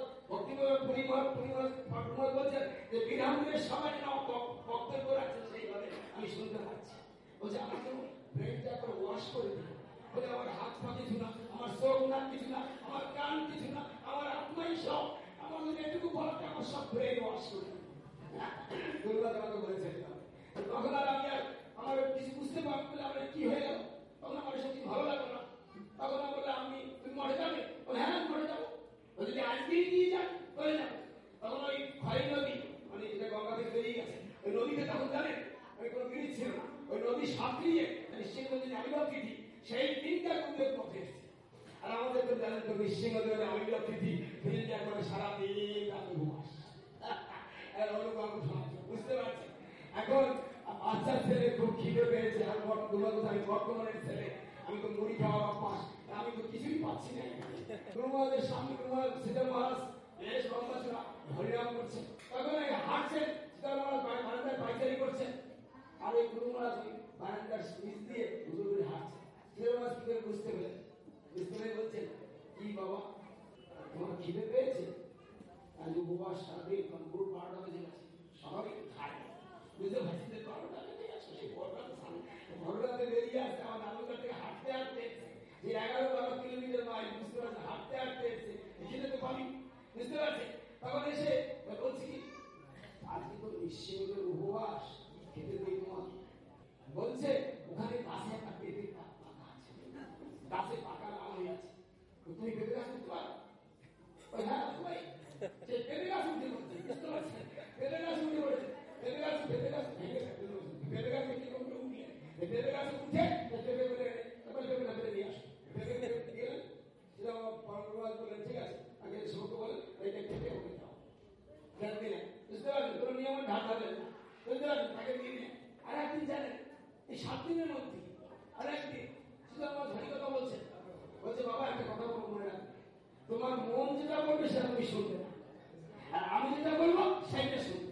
পরিবার বলছেন যে বিধানদের সবাই বক্তব্য রাখছেন, সেইভাবে আমি শুনতে পাচ্ছি। বলছে আমাকে ব্রেনটা করে ওয়াশ করে দিন, বলে আমার হাত পা কিছু না, আমার চোখ নাক কিছু না, আমার কান কিছু না, আমার আত্মাই সব, আমার যদি এটুকু বলাটা আমার সব ব্রেন ওয়াশ করে দিন। দুর্গা আমাকে বলেছেন। তখন আর আমি আর আমার কিছু বুঝতে পারবো না, আমার কি হয়ে গেল। তখন আমার সত্যি ভালো লাগলো না। তখন আমি বললাম তুমি মঠে যাবে? বলে হ্যাঁ আমি মঠে যাবো। যদি আজকেই দিয়ে যান বলে যাবো। তখন ওই খরাই নদী, মানে যেটা গঙ্গা থেকে বেরিয়ে গেছে, ওই নদীতে তখন জানেন ওই কোনো ব্রিজ ছিল না, ওই নদী সাঁতরিয়ে নিশ্চিতগঞ্জের আবির্ভাব তিথি, সেই দিনটা গুরুদেব পথে এসেছে। আর আমাদের তো জানেন তো নিশ্চিতগঞ্জের আবির্ভাব তিথি ফিল্ডটা করে সারাদিন রাতে ঘুমাস। বুঝতে পারছি। এখন বাচ্চা ছেলে খুব খিদে পেয়েছে, আর আমি বর্তমানের ছেলে, আমি তো মুড়ি খাওয়ার অভ্যাস, আমি তো কিছুই পাচ্ছি না। গুরু মহারাজের সামনে গুরু মহারাজ সীতার মহারাজ বেশ লম্বা চড়া হরিনাম করছে, তখন হাঁটছেন, সীতার মহারাজ বারান্দায় পাইচারি করছেন, আর এই গুরু মহারাজ ওই বারান্দার নিচ দিয়ে ঘুরে ঘুরে হাঁটছে। সীতার মহারাজ কি করে বুঝতে পেরে বলছেন, কি বাবা তোমার খিদে পেয়েছে? আজ উপবাস সারাদিন গুরু 12টা বেজে গেছে, সবাই খায়, বুঝতে পারছি যে 12টা বেজে গেছে, সেই ভোররাতে বেরিয়ে আসছে, আমার নানুঘাট থেকে হাঁটতে হাঁটতে যে 11-12 কিলোমিটার মাইল, বুঝতে পারছে হাঁটতে হাঁটতে এসছে, এখানে তো পাবি, বুঝতে পারছে। তখন এসে বলছি কি আজকে তো নিশ্চয়ই উপবাস, খেতে দেই তোমাকে। বলছে ওখানে গাছে একটা পেঁপে পাকা আছে, গাছে পাকা নাম হয়ে আছে, তুমি পেঁপে গাছ উঠতে পারো? হ্যাঁ ভাই, সে পেঁপে গাছ উঠতে করছে, বুঝতে পারছে, পেঁপে গাছ উঠে পড়েছে, পেঁপে গাছ ভেঙে পেঁপে গাছ কি করে উঠলে, পেঁপে গাছ উঠে পেঁপে করে তারপর পেঁপেটা ফেলে নিয়ে আসে, পেঁপে গেলেন, সেটা পরমাজ বলেন ঠিক আছে, আগে সবকে বলেন এইটা খেতে ওকে খাও, খেতে দিলেন, বুঝতে পারলেন, তোর নিয়মে ঢাক ঢালেন না, বুঝতে পারলেন, তাকে দিয়ে দিলেন। আর একদিন জানেন এই 7 দিনের মধ্যে আর একদিন শুধু আমার ভারী কথা বলছে বাবা একটা কথা বলবো মনে রাখবে, তোমার মন যেটা বলবে সেটা তুমি শুনবে না, আর আমি যেটা বলবো সেইটা শুনবে।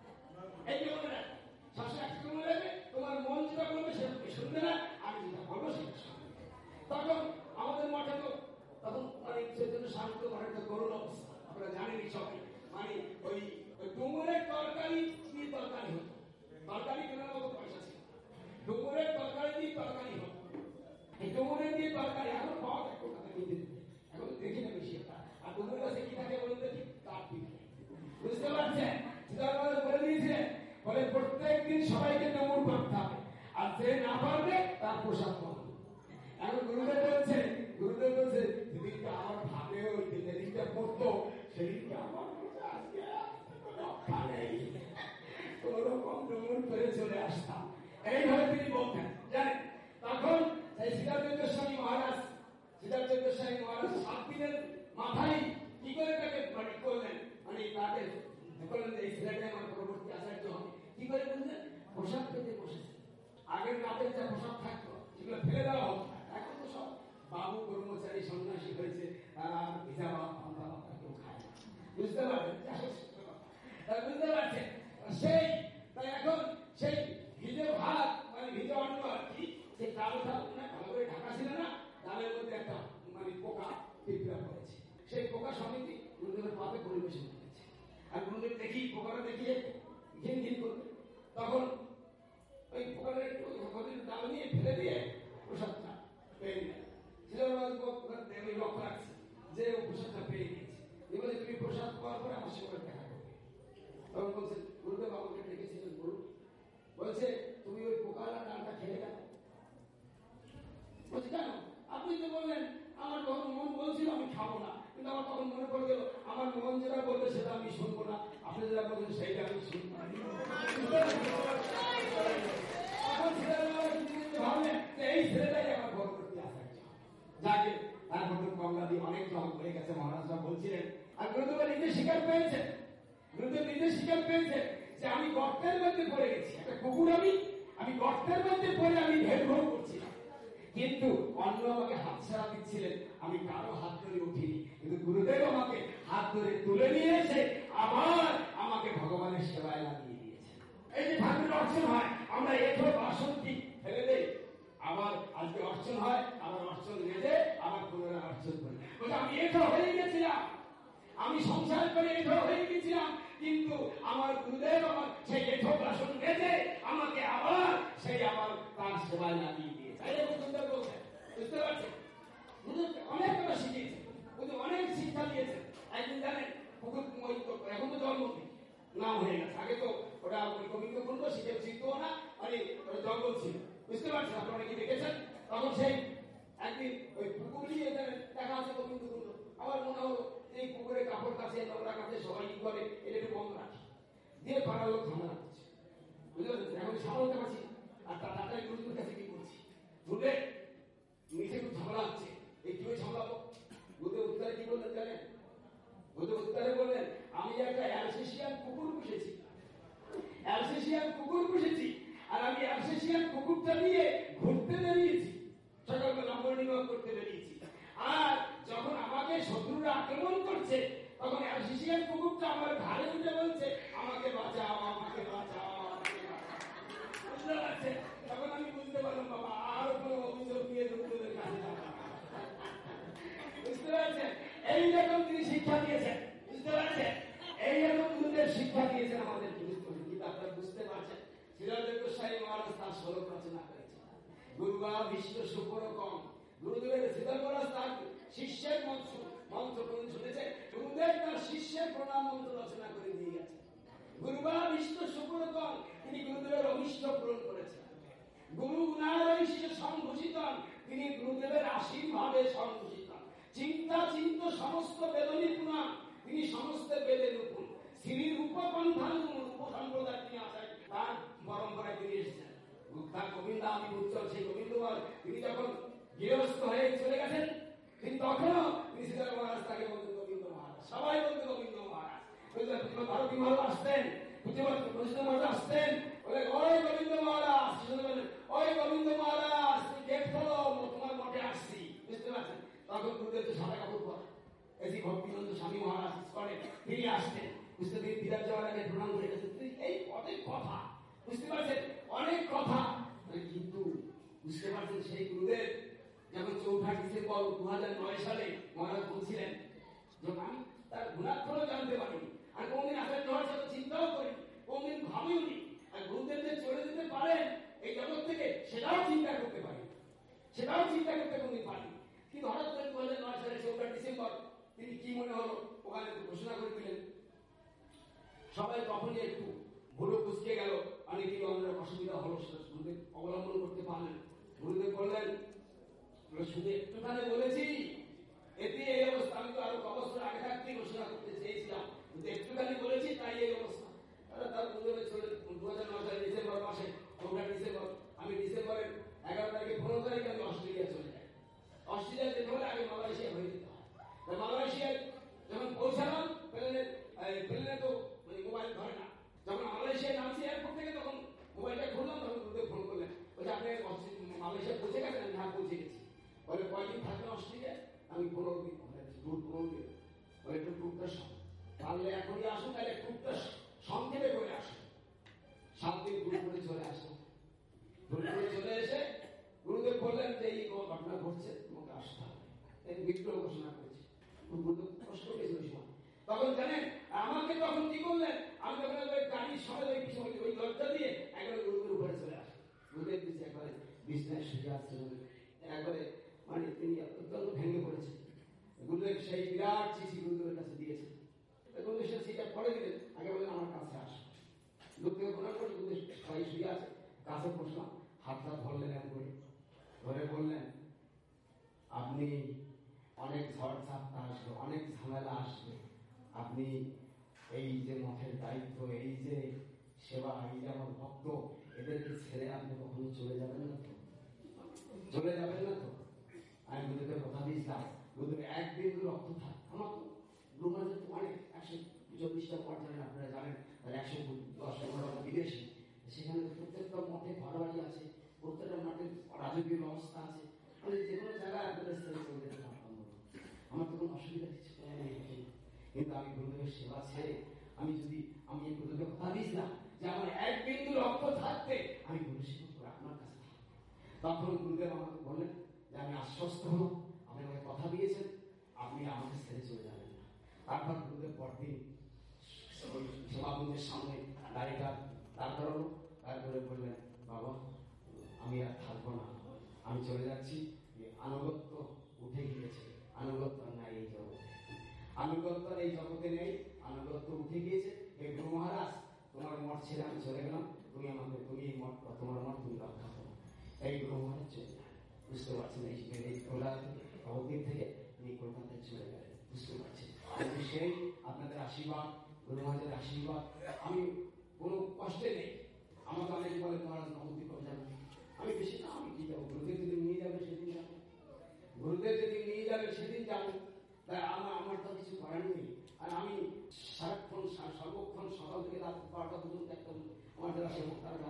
এই যে মনে রাখবে, সবসময় একটা মনে রাখবে, তোমার মন যেটা বলবে সেটা তুমি শুনবে না, আমি যেটা বলবো সেটা শুনবে। তখন আমাদের মাঠে তো তখন মানে সেজন্য শান্ত মানে একটা করুণ অবস্থা, আপনারা জানেনই সবাই, মানে ওই ডুমুরের তরকারি দিয়ে তরকারি হতো, তরকারি কেনার মতো পয়সা ছিল, ডুমুরের তরকারি দিয়ে তরকারি হতো, এই ডুমুরের দিয়ে তরকারি এখন পাওয়া যায় কলকাতা কিনতে, এখন দেখি না বেশি একটা। আর ডুমুর কাছে কি থাকে বলুন দেখি, তার পিঠে, বুঝতে পারছেন? বলে দিয়েছিলেন, বলে প্রত্যেক দিন সবাইকে ডুমুর করতে হবে, আর যে না পারবে তার প্রসাদ পাবে। এখন গুরুদেব বলছে যেদিনটা আমার ভাবে ওই যেদিনটা পড়তো সেদিনটা আমার কোন রকম ডুমুর করে চলে আসতাম, এইভাবে তিনি বলতেন জানেন। তখন সেই সিদ্ধার্থ স্বামী মহারাজ 7 দিনের মাথায় কি করে তাকে করলেন, মানে তাকে বললেন এই ছেলেটা আমার পরবর্তী আচার্য হবে, কি করে বললেন, পোশাক পেতে বসেছে, আগের রাতের যা পোশাক থাকতো সেগুলো ফেলে দেওয়া হতো, এখন তো সব বাবু কর্মচারী সন্ন্যাসী হয়েছে, তারা ভিজা ভাত কেউ খায় না, বুঝতে পারছেন, বুঝতে পারছেন। সেই তাই এখন সেই ভিজে ভাত মানে ভিজে অন্ন আর কি, সেই চাল ভালো করে ঢাকা ছিল না, ডালের মধ্যে একটা মানে পোকা পিঁপড়া পড়েছে, সেই পোকা সমিতি গুরুদেবের পাতে পরিবেশন করেছে, আর গুরুদেব দেখি পোকাটা দেখিয়ে ঘিন ঘিন করবে, তখন ওই পোকাটা একটু ডাল নিয়ে ফেলে দিয়ে প্রসাদটা পেয়ে নিলেন। লক্ষ্য রাখছে যে প্রসাদটা পেয়ে গিয়েছে, এবারে তুমি প্রসাদ পাওয়ার পরে আমার সঙ্গে দেখা করবে। তখন বলছে গুরুদেব আমাকে ডেকেছিলেন, গুরু বলছে তুমি ওই পোকালা ডালটা খেয়ে গেল। বলছে কেন? আপনি তো বললেন, আমার তখন মন বলছিল আমি খাবো না, কিন্তু আমার তখন মনে পড়ে গেল আমার মন যেটা বলবে সেটা আমি শুনবো না, আপনি যেটা বলছেন সেইটা আমি শুনবো না। ভাবলেন যে এই ছেলেটাই আমার পরবর্তী আচার্য, যাকে তারপর তো কমলা দিয়ে অনেক জল হয়ে গেছে, মহারাজরা বলছিলেন। আর গুরুদেব নিজে স্বীকার পেয়েছেন, যে আমি গর্তের মধ্যে পড়ে গেছি, একটা কুকুর আমি গর্তের মধ্যে পড়ে আমি ঢের ভোগ করছিলাম, কিন্তু অন্য আমাকে হাত ছাড়া দিচ্ছিলেন, আমি কারো হাত ধরে উঠিনি, কিন্তু গুরুদেব আমাকে হাত ধরে তুলে নিয়ে এসে আমাকে ভগবানের সেবায় লাগিয়ে দিয়েছে। এই যে ঠাকুরের অর্চন হয়, আমরা এঠো বাসন্তী ফেলে দেই, আবার আজকে অর্চন হয়, আবার অর্চন বেঁধে আবার পুনরায় অর্চন করি। আমি এঠো হয়ে গেছিলাম, আমি সংসার করে এঠো হয়ে গেছিলাম, কিন্তু আমার গুরুদেব আমার সেই এঠো বাসন বেঁধে আমাকে আবার তার সেবায় লাগিয়ে দিয়েছে। বুঝতে পারছেন? অনেক কথা শিখিয়েছে, অনেক শিক্ষা দিয়েছে। একদিন জানেন এখন তো জন্মদিন নাম হয়ে গেছে, আগে তো ওটা গোবিন্দ কুণ্ড শিখে শিখতো না, মানে জঙ্গল ছিল, বুঝতে পারছেন? আপনারা কি দেখেছেন? তখন সেই একদিন ওই পুকুর নিয়ে দেখা আছে গোবিন্দ কুণ্ড, আমার মনে হলো এই পুকুরে কাপড় কাছে নোংরা কাছে সবাই কি করে, এটা একটু বন্ধ রাখি, দিয়ে পাড়ার লোক ঝামেলা করছে, বুঝতে পারছেন? এখন সামলাতে পারছি, আর তার টাটাই গুরুদের কাছে কি করছি, বুঝলে নিচে একটু ঝামেলা হচ্ছে, এই কিভাবে সামলাবো? গুরুদেব উত্তরে কি বললেন জানেন? গুরুদেব উত্তরে বললেন, আমি একটা অ্যালসেশিয়ান কুকুর পুষেছি, আর আমি অ্যালসেশিয়ান কুকুরটা নিয়ে ঘুরতে বেরিয়েছি, সকালবেলা মর্নিং ওয়াক করতে বেরিয়েছি। আর যখন আমাকে শত্রুরা আক্রমণ করছে, তখন অ্যালসেশিয়ান কুকুরটা আমার ঘাড়ে উঠে বলছে, আমাকে বাঁচাও, আমাকে বাঁচাও, আমাকে বাঁচাও। বুঝতে পারছেন? তখন আমি বুঝতে পারলাম বাবা আর কোনো অভিযোগ নিয়ে গুরুদেবের কাছে যাবো না। বুঝতে পারছেন? এইরকম তিনি শিক্ষা দিয়েছেন। বুঝতে পারছেন? এইরকম গুরুদেব শিক্ষা দিয়েছেন আমাদেরকে। কিন্তু আপনারা বুঝতে পারছেন, শ্রীরামদেব গোস্বামী মহারাজ তার শ্লোক রচনা করেছেন, গুরুবা বিষ্ণু সুপরকম। গুরুদেবের শ্রীধর মহারাজ তার শিষ্যের মন্ত্র শুনেছেন, গুরুদেব তার শিষ্যের প্রণাম মন্ত্র রচনা করে দিয়ে গেছেন। গুরুবা বিষ্ণু সুপরকম, তিনি গুরুদেবের অভিষ্ট পূরণ করেছেন। গুরু গুণারৈষ্য সংঘোষিত, তিনি গুরুদেবের আশীর্বাদে সংঘোষিত। চিন্তা চিন্ত সমস্ত বেদনী পুনা, তিনি সমস্ত বেদের উপর। শ্রীর উপপন্থান উপসম্প্রদায় তিনি আসেন, তার পরম্পরায় তিনি এসেছেন। তার গোবিন্দা আমি উজ্জ্বল, সেই গোবিন্দবর তিনি যখন গৃহস্থ হয়ে চলে গেছেন, তিনি তখনও তিনি শ্রীধর মহারাজ তাকে বলতেন গোবিন্দ মহারাজ, সবাই বলতেন গোবিন্দ মহারাজ। ভারতী মহারাজ আসতেন, কৃষ্ণ মহারাজ আসতেন, বলে ওই গোবিন্দ মহারাজ, ওই গোবিন্দ মহারাজ তুমি গেট খোলো, তোমার মঠে আসছি। বুঝতে পারছেন? তখন গুরুদেব তো সাদা কাপড় পরা, এসি ভক্তিনন্দ স্বামী মহারাজ করে ফিরে আসতেন। বুঝতে তিনি বিরাট যাওয়ার আগে প্রণাম করে গেছেন। এই অনেক কথা, বুঝতে পারছেন, অনেক কথা। কিন্তু বুঝতে পারছেন, সেই গুরুদেব যখন 4 ডিসেম্বর 2009 সালে মহারাজ বলছিলেন, যখন আমি তার গুণাক্ষরও জানতে পারিনি, আর কোনদিন আসার যাওয়ার সাথে চিন্তাও করিনি, কোনদিন ভাবিওনি। আর গুরুদেব যে চলে যেতে পারেন এই জগৎ থেকে, সেটাও চিন্তা করতে পারি, সেটাও চিন্তা করতে কোনদিন পারি। কিন্তু হঠাৎ করে 2009 সালে 4 ডিসেম্বর তিনি কি মনে হলো ওখানে ঘোষণা করে দিলেন। সবাই তখনই একটু ভুলো কুচকে গেল, অনেকেই অনেক অসুবিধা হলো, গুরুদেব অবলম্বন করতে পারলেন। গুরুদেব বললেন, শুধু একটুখানে বলেছি, এতে এই অবস্থা। আমি তো আরো 5 বছর আগে থাকতেই ঘোষণা করতে চেয়েছিলাম, কিন্তু একটুখানি বলেছি তাই এই অবস্থা। তার গুরুদেবের চলে 2009 সালের ডিসেম্বর মাসে 4 ডিসেম্বর, আমি ডিসেম্বরের 11 তারিখে 15 তারিখে আমি অস্ট্রেলিয়া চলে যাই। অস্ট্রেলিয়া যেতে হলে আগে মালয়েশিয়া হয়ে যেতে হয়। মালয়েশিয়ায় যখন পৌঁছালাম, প্লেনে তো মোবাইল ধরে না। যখন মালয়েশিয়ায় নামছি এয়ারপোর্ট থেকে, তখন মোবাইলটা খুললাম, তখন গুরুদেব ফোন করলেন, বলছে আপনি মালয়েশিয়া পৌঁছে গেছেন? হ্যাঁ পৌঁছে গেছি। বলে কয়দিন থাকবেন অস্ট্রেলিয়া? আমি 15 দিন। ট্যুর 15 দিন। বলে একটু ট্যুরটা পারলে এখনই আসুন, তাহলে ট্যুরটা সংক্ষেপে করে আসুন। 7 দিন ট্যুর করে চলে আসুন। ট্যুর করে চলে এসে গুরুদেব বললেন যে এই ঘটনা ঘটছে, তোমাকে আসতে হবে। এই বিদ্রোহ ঘোষণা করেছে। গুরুদেব কষ্ট পেয়েছিল ওই সময়। তখন জানেন আমাকে তখন কি করলেন, আমি তখন গাড়ির সময় ওই দরজা দিয়ে একবারে গুরুদেবের উপরে চলে আসি। গুরুদেব দিচ্ছে একবারে বিছনায় শুয়ে আসছে, একবারে মানে তিনি অত্যন্ত ভেঙে পড়েছেন। গুরুদেব সেই বিরাট চিঠি গুরুদেবের কাছে দিয়েছেন। গুরুদেব সে চিঠিটা পড়ে দিলেন, আগে বললেন আমার কাছে আস। দূর থেকে প্রণাম করে গুরুদেব সবাই শুয়ে আছে, কাছে বসলাম, হাতটা ধরলেন এমন করে, ধরে বললেন, আপনি অনেক ঝড় ঝাপটা আসবে, অনেক ঝামেলা আসবে, আপনি এই যে মঠের দায়িত্ব, এই যে সেবা, এই যে আমার ভক্ত, এদেরকে ছেড়ে আপনি কখনো চলে যাবেন না তো? চলে যাবেন না তো? আমি গুরুদেবের কথা দিয়েছিলাম, গুরুদেবের 1 বিন্দু রক্ত থাক। আমার তো ব্রহ্মাণ্ডের তো অনেক 140টা মঠ জানেন, আপনারা জানেন, 110 বিদেশি, সেখানে প্রত্যেকটা মঠে ঘর বাড়ি আছে, প্রত্যেকটা মঠের রাজকীয় ব্যবস্থা আছে। মানে যে কোনো জায়গায় আপনাদের ছেড়ে চলে যেতে পারতাম, আমার তো কোনো অসুবিধা কিছু নেই। কিন্তু আমি গুরুদেবের সেবা ছেড়ে আমি এই গুরুদেবের কথা দিয়েছিলাম যে আমার 1 বিন্দু রক্ত থাকতে আমি গুরু সেবা করে আপনার কাছে থাকবো। তখন গুরুদেব আমাকে বললেন যে আমি আশ্বস্ত হলাম, আপনি আমাকে কথা দিয়েছেন, আপনি আমাকে ছেড়ে চলে যাবেন না। তারপর গুরুদেব পরদিন সভাপতির সামনে গাড়িটা দাঁড় করালো, তারপরে বললেন, বাবা আমি আর থাকবো না, আমি চলে যাচ্ছি। আনুগত্য উঠে গিয়েছে, আনুগত্য নাই এই জগতে, আনুগত্য এই জগতে নেই, আনুগত্য উঠে গিয়েছে। হে গুরু মহারাজ, তোমার মঠ ছেড়ে আমি চলে গেলাম, তুমি এই মঠ, তোমার মঠ তুমি রক্ষা করো। এই গুরু মহারাজ চলে যান। বুঝতে পারছেন, এই নবদ্বীপ থেকে তুমি কলকাতায় চলে গেলেন। বুঝতে পারছেন, সেই আপনাদের আশীর্বাদ, গুরু মহারাজের আশীর্বাদ, আমি কোনো কষ্টে নেই। আমাকে অনেক বলে মহারাজ নবদ্বীপ করে যাবেন, আমি বেশি না, আমি কি যাবো, গুরুদেব যেদিন নিয়ে যাবে সেদিন যাবো, গুরুদেব যেদিন নিয়ে যাবে সেদিন যাবো। তাই আমার তো কিছু করার নেই। আর আমি সারাক্ষণ সর্বক্ষণ সকাল থেকে রাত 12টা পর্যন্ত একটা আমার যারা সেবক তারা জানে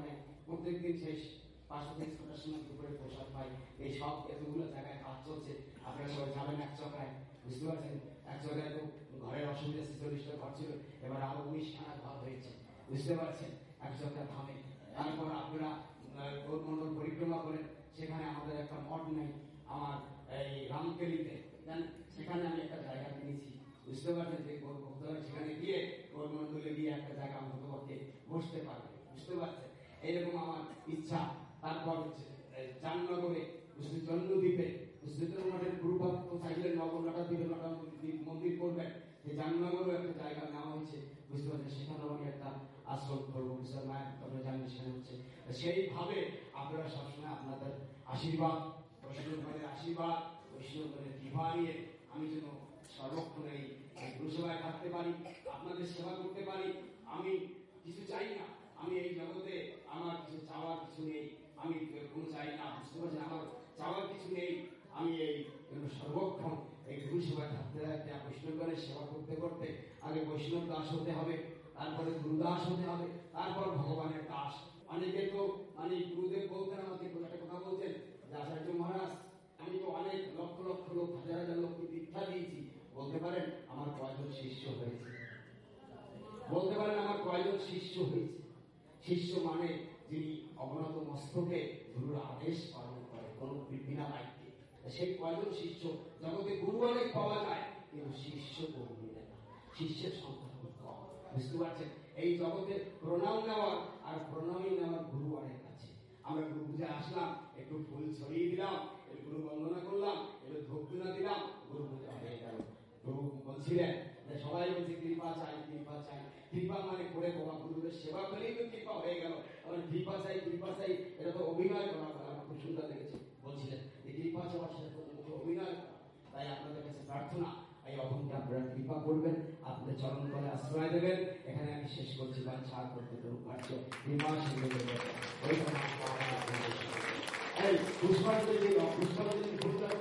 প্রত্যেকদিন সেই 5টা থেকে 6টার সময় দুপুরে প্রসাদ পাই। এই সব এতগুলো জায়গায় কাজ চলছে, আপনারা সবাই যাবেন এক চক্রায়, বুঝতে পারছেন? এক চক্রায় তো ঘরের অসুবিধা 46টা ঘর ছিল, এবার আরো 19খানা ঘর হয়েছে, বুঝতে পারছেন? এক চক্রা থামে। তারপর আপনারা গৌরমন্ডল পরিক্রমা করেন, সেখানে আমাদের একটা মঠ নেই, আমার এই রামকেলিতে, সেখানে আমি একটা জায়গা কিনেছি, বুঝতে পারছেন? যে ভক্তরা সেখানে গিয়ে গৌরমন্ডলে গিয়ে একটা জায়গা অন্তত পক্ষে বসতে পারবে, বুঝতে পারছেন? এইরকম আমার ইচ্ছা। তারপর হচ্ছে জামনগরে জন্মদ্বীপে মঠের গ্রুপ তো চাইলে নটা দ্বীপে 9টা মন্দির করবেন, যে জামনগরেও একটা জায়গা নেওয়া হয়েছে, বুঝতে পারছেন? সেখানেও আমি একটা আশ্রম করবো, বুঝতে মায়ের আপনারা জানেন সেখানে হচ্ছে। সেইভাবে আপনারা সবসময় আপনাদের আশীর্বাদ, বৈষ্ণবের আশীর্বাদ, বৈষ্ণবের কৃপা নিয়ে আমি যেন সর্বক্ষণ এই গুরুসভায় থাকতে পারি, আপনাদের সেবা করতে পারি। আমি কিছু চাই না, আমি এই জগতে আমার কিছু চাওয়ার কিছু নেই, আমি কোনো চাই না, বুঝতে পারছেন? আমার চাওয়ার কিছু নেই। আমি এই সর্বক্ষণ এই গুরুসভায় থাকতে থাকতে বৈষ্ণবের সেবা করতে করতে আগে বৈষ্ণব দাস হতে হবে, তারপরে গুরুদাস হতে হবে, তারপর ভগবানের দাস। অনেকে তো গুরুদেব বলতেন আমাকে, একটা কথা বলছেন যে আচার্য মহারাজ, আমি তো অনেক লক্ষ লক্ষ লোক, হাজার হাজার লোককে দীক্ষা দিয়েছি, বলতে পারেন আমার কয়জন শিষ্য হয়েছে? বলতে পারেন আমার কয়জন শিষ্য হয়েছে? শিষ্য মানে যিনি অবনত মস্তকে গুরুর আদেশ পালন করে, কোন বিনা বাক্যে। সেই কয়জন শিষ্য? জগতে গুরু অনেক পাওয়া যায়, কিন্তু শিষ্য বহু মিলে না, শিষ্যের সংখ্যা খুব কম, বুঝতে পারছেন? এই জগতে প্রণাম নেওয়ার আর প্রণামী নেওয়ার গুরু অনেক আছে। আমরা গুরু পূজা আসলাম, একটু ফুল ছড়িয়ে দিলাম, একটু গুরু বন্দনা করলাম, একটু ধূপধুনা দিলাম, গুরু পূজা হয়ে গেল। প্রভু বলছিলেন যে সবাই বলছে কৃপা চাই, কৃপা চাই। কৃপা মানে করে বাবা গুরুদের সেবা করেই তো কৃপা হয়ে গেল। কৃপা চাই, কৃপা চাই, এটা তো অভিনয় করা, আমার খুব সুন্দর লেগেছে। বলছিলেন যে কৃপা চাওয়ার সাথে অভিনয় করা। তাই আপনাদের কাছে প্রার্থনা, এই অবনকে আপনারা কৃপা করবেন, আপনাদের চরণ তলে আশ্রয় দেবেন। এখানে আমি শেষ করছি, ছাড় করতে পারছো পুষ্পাঞ্জলি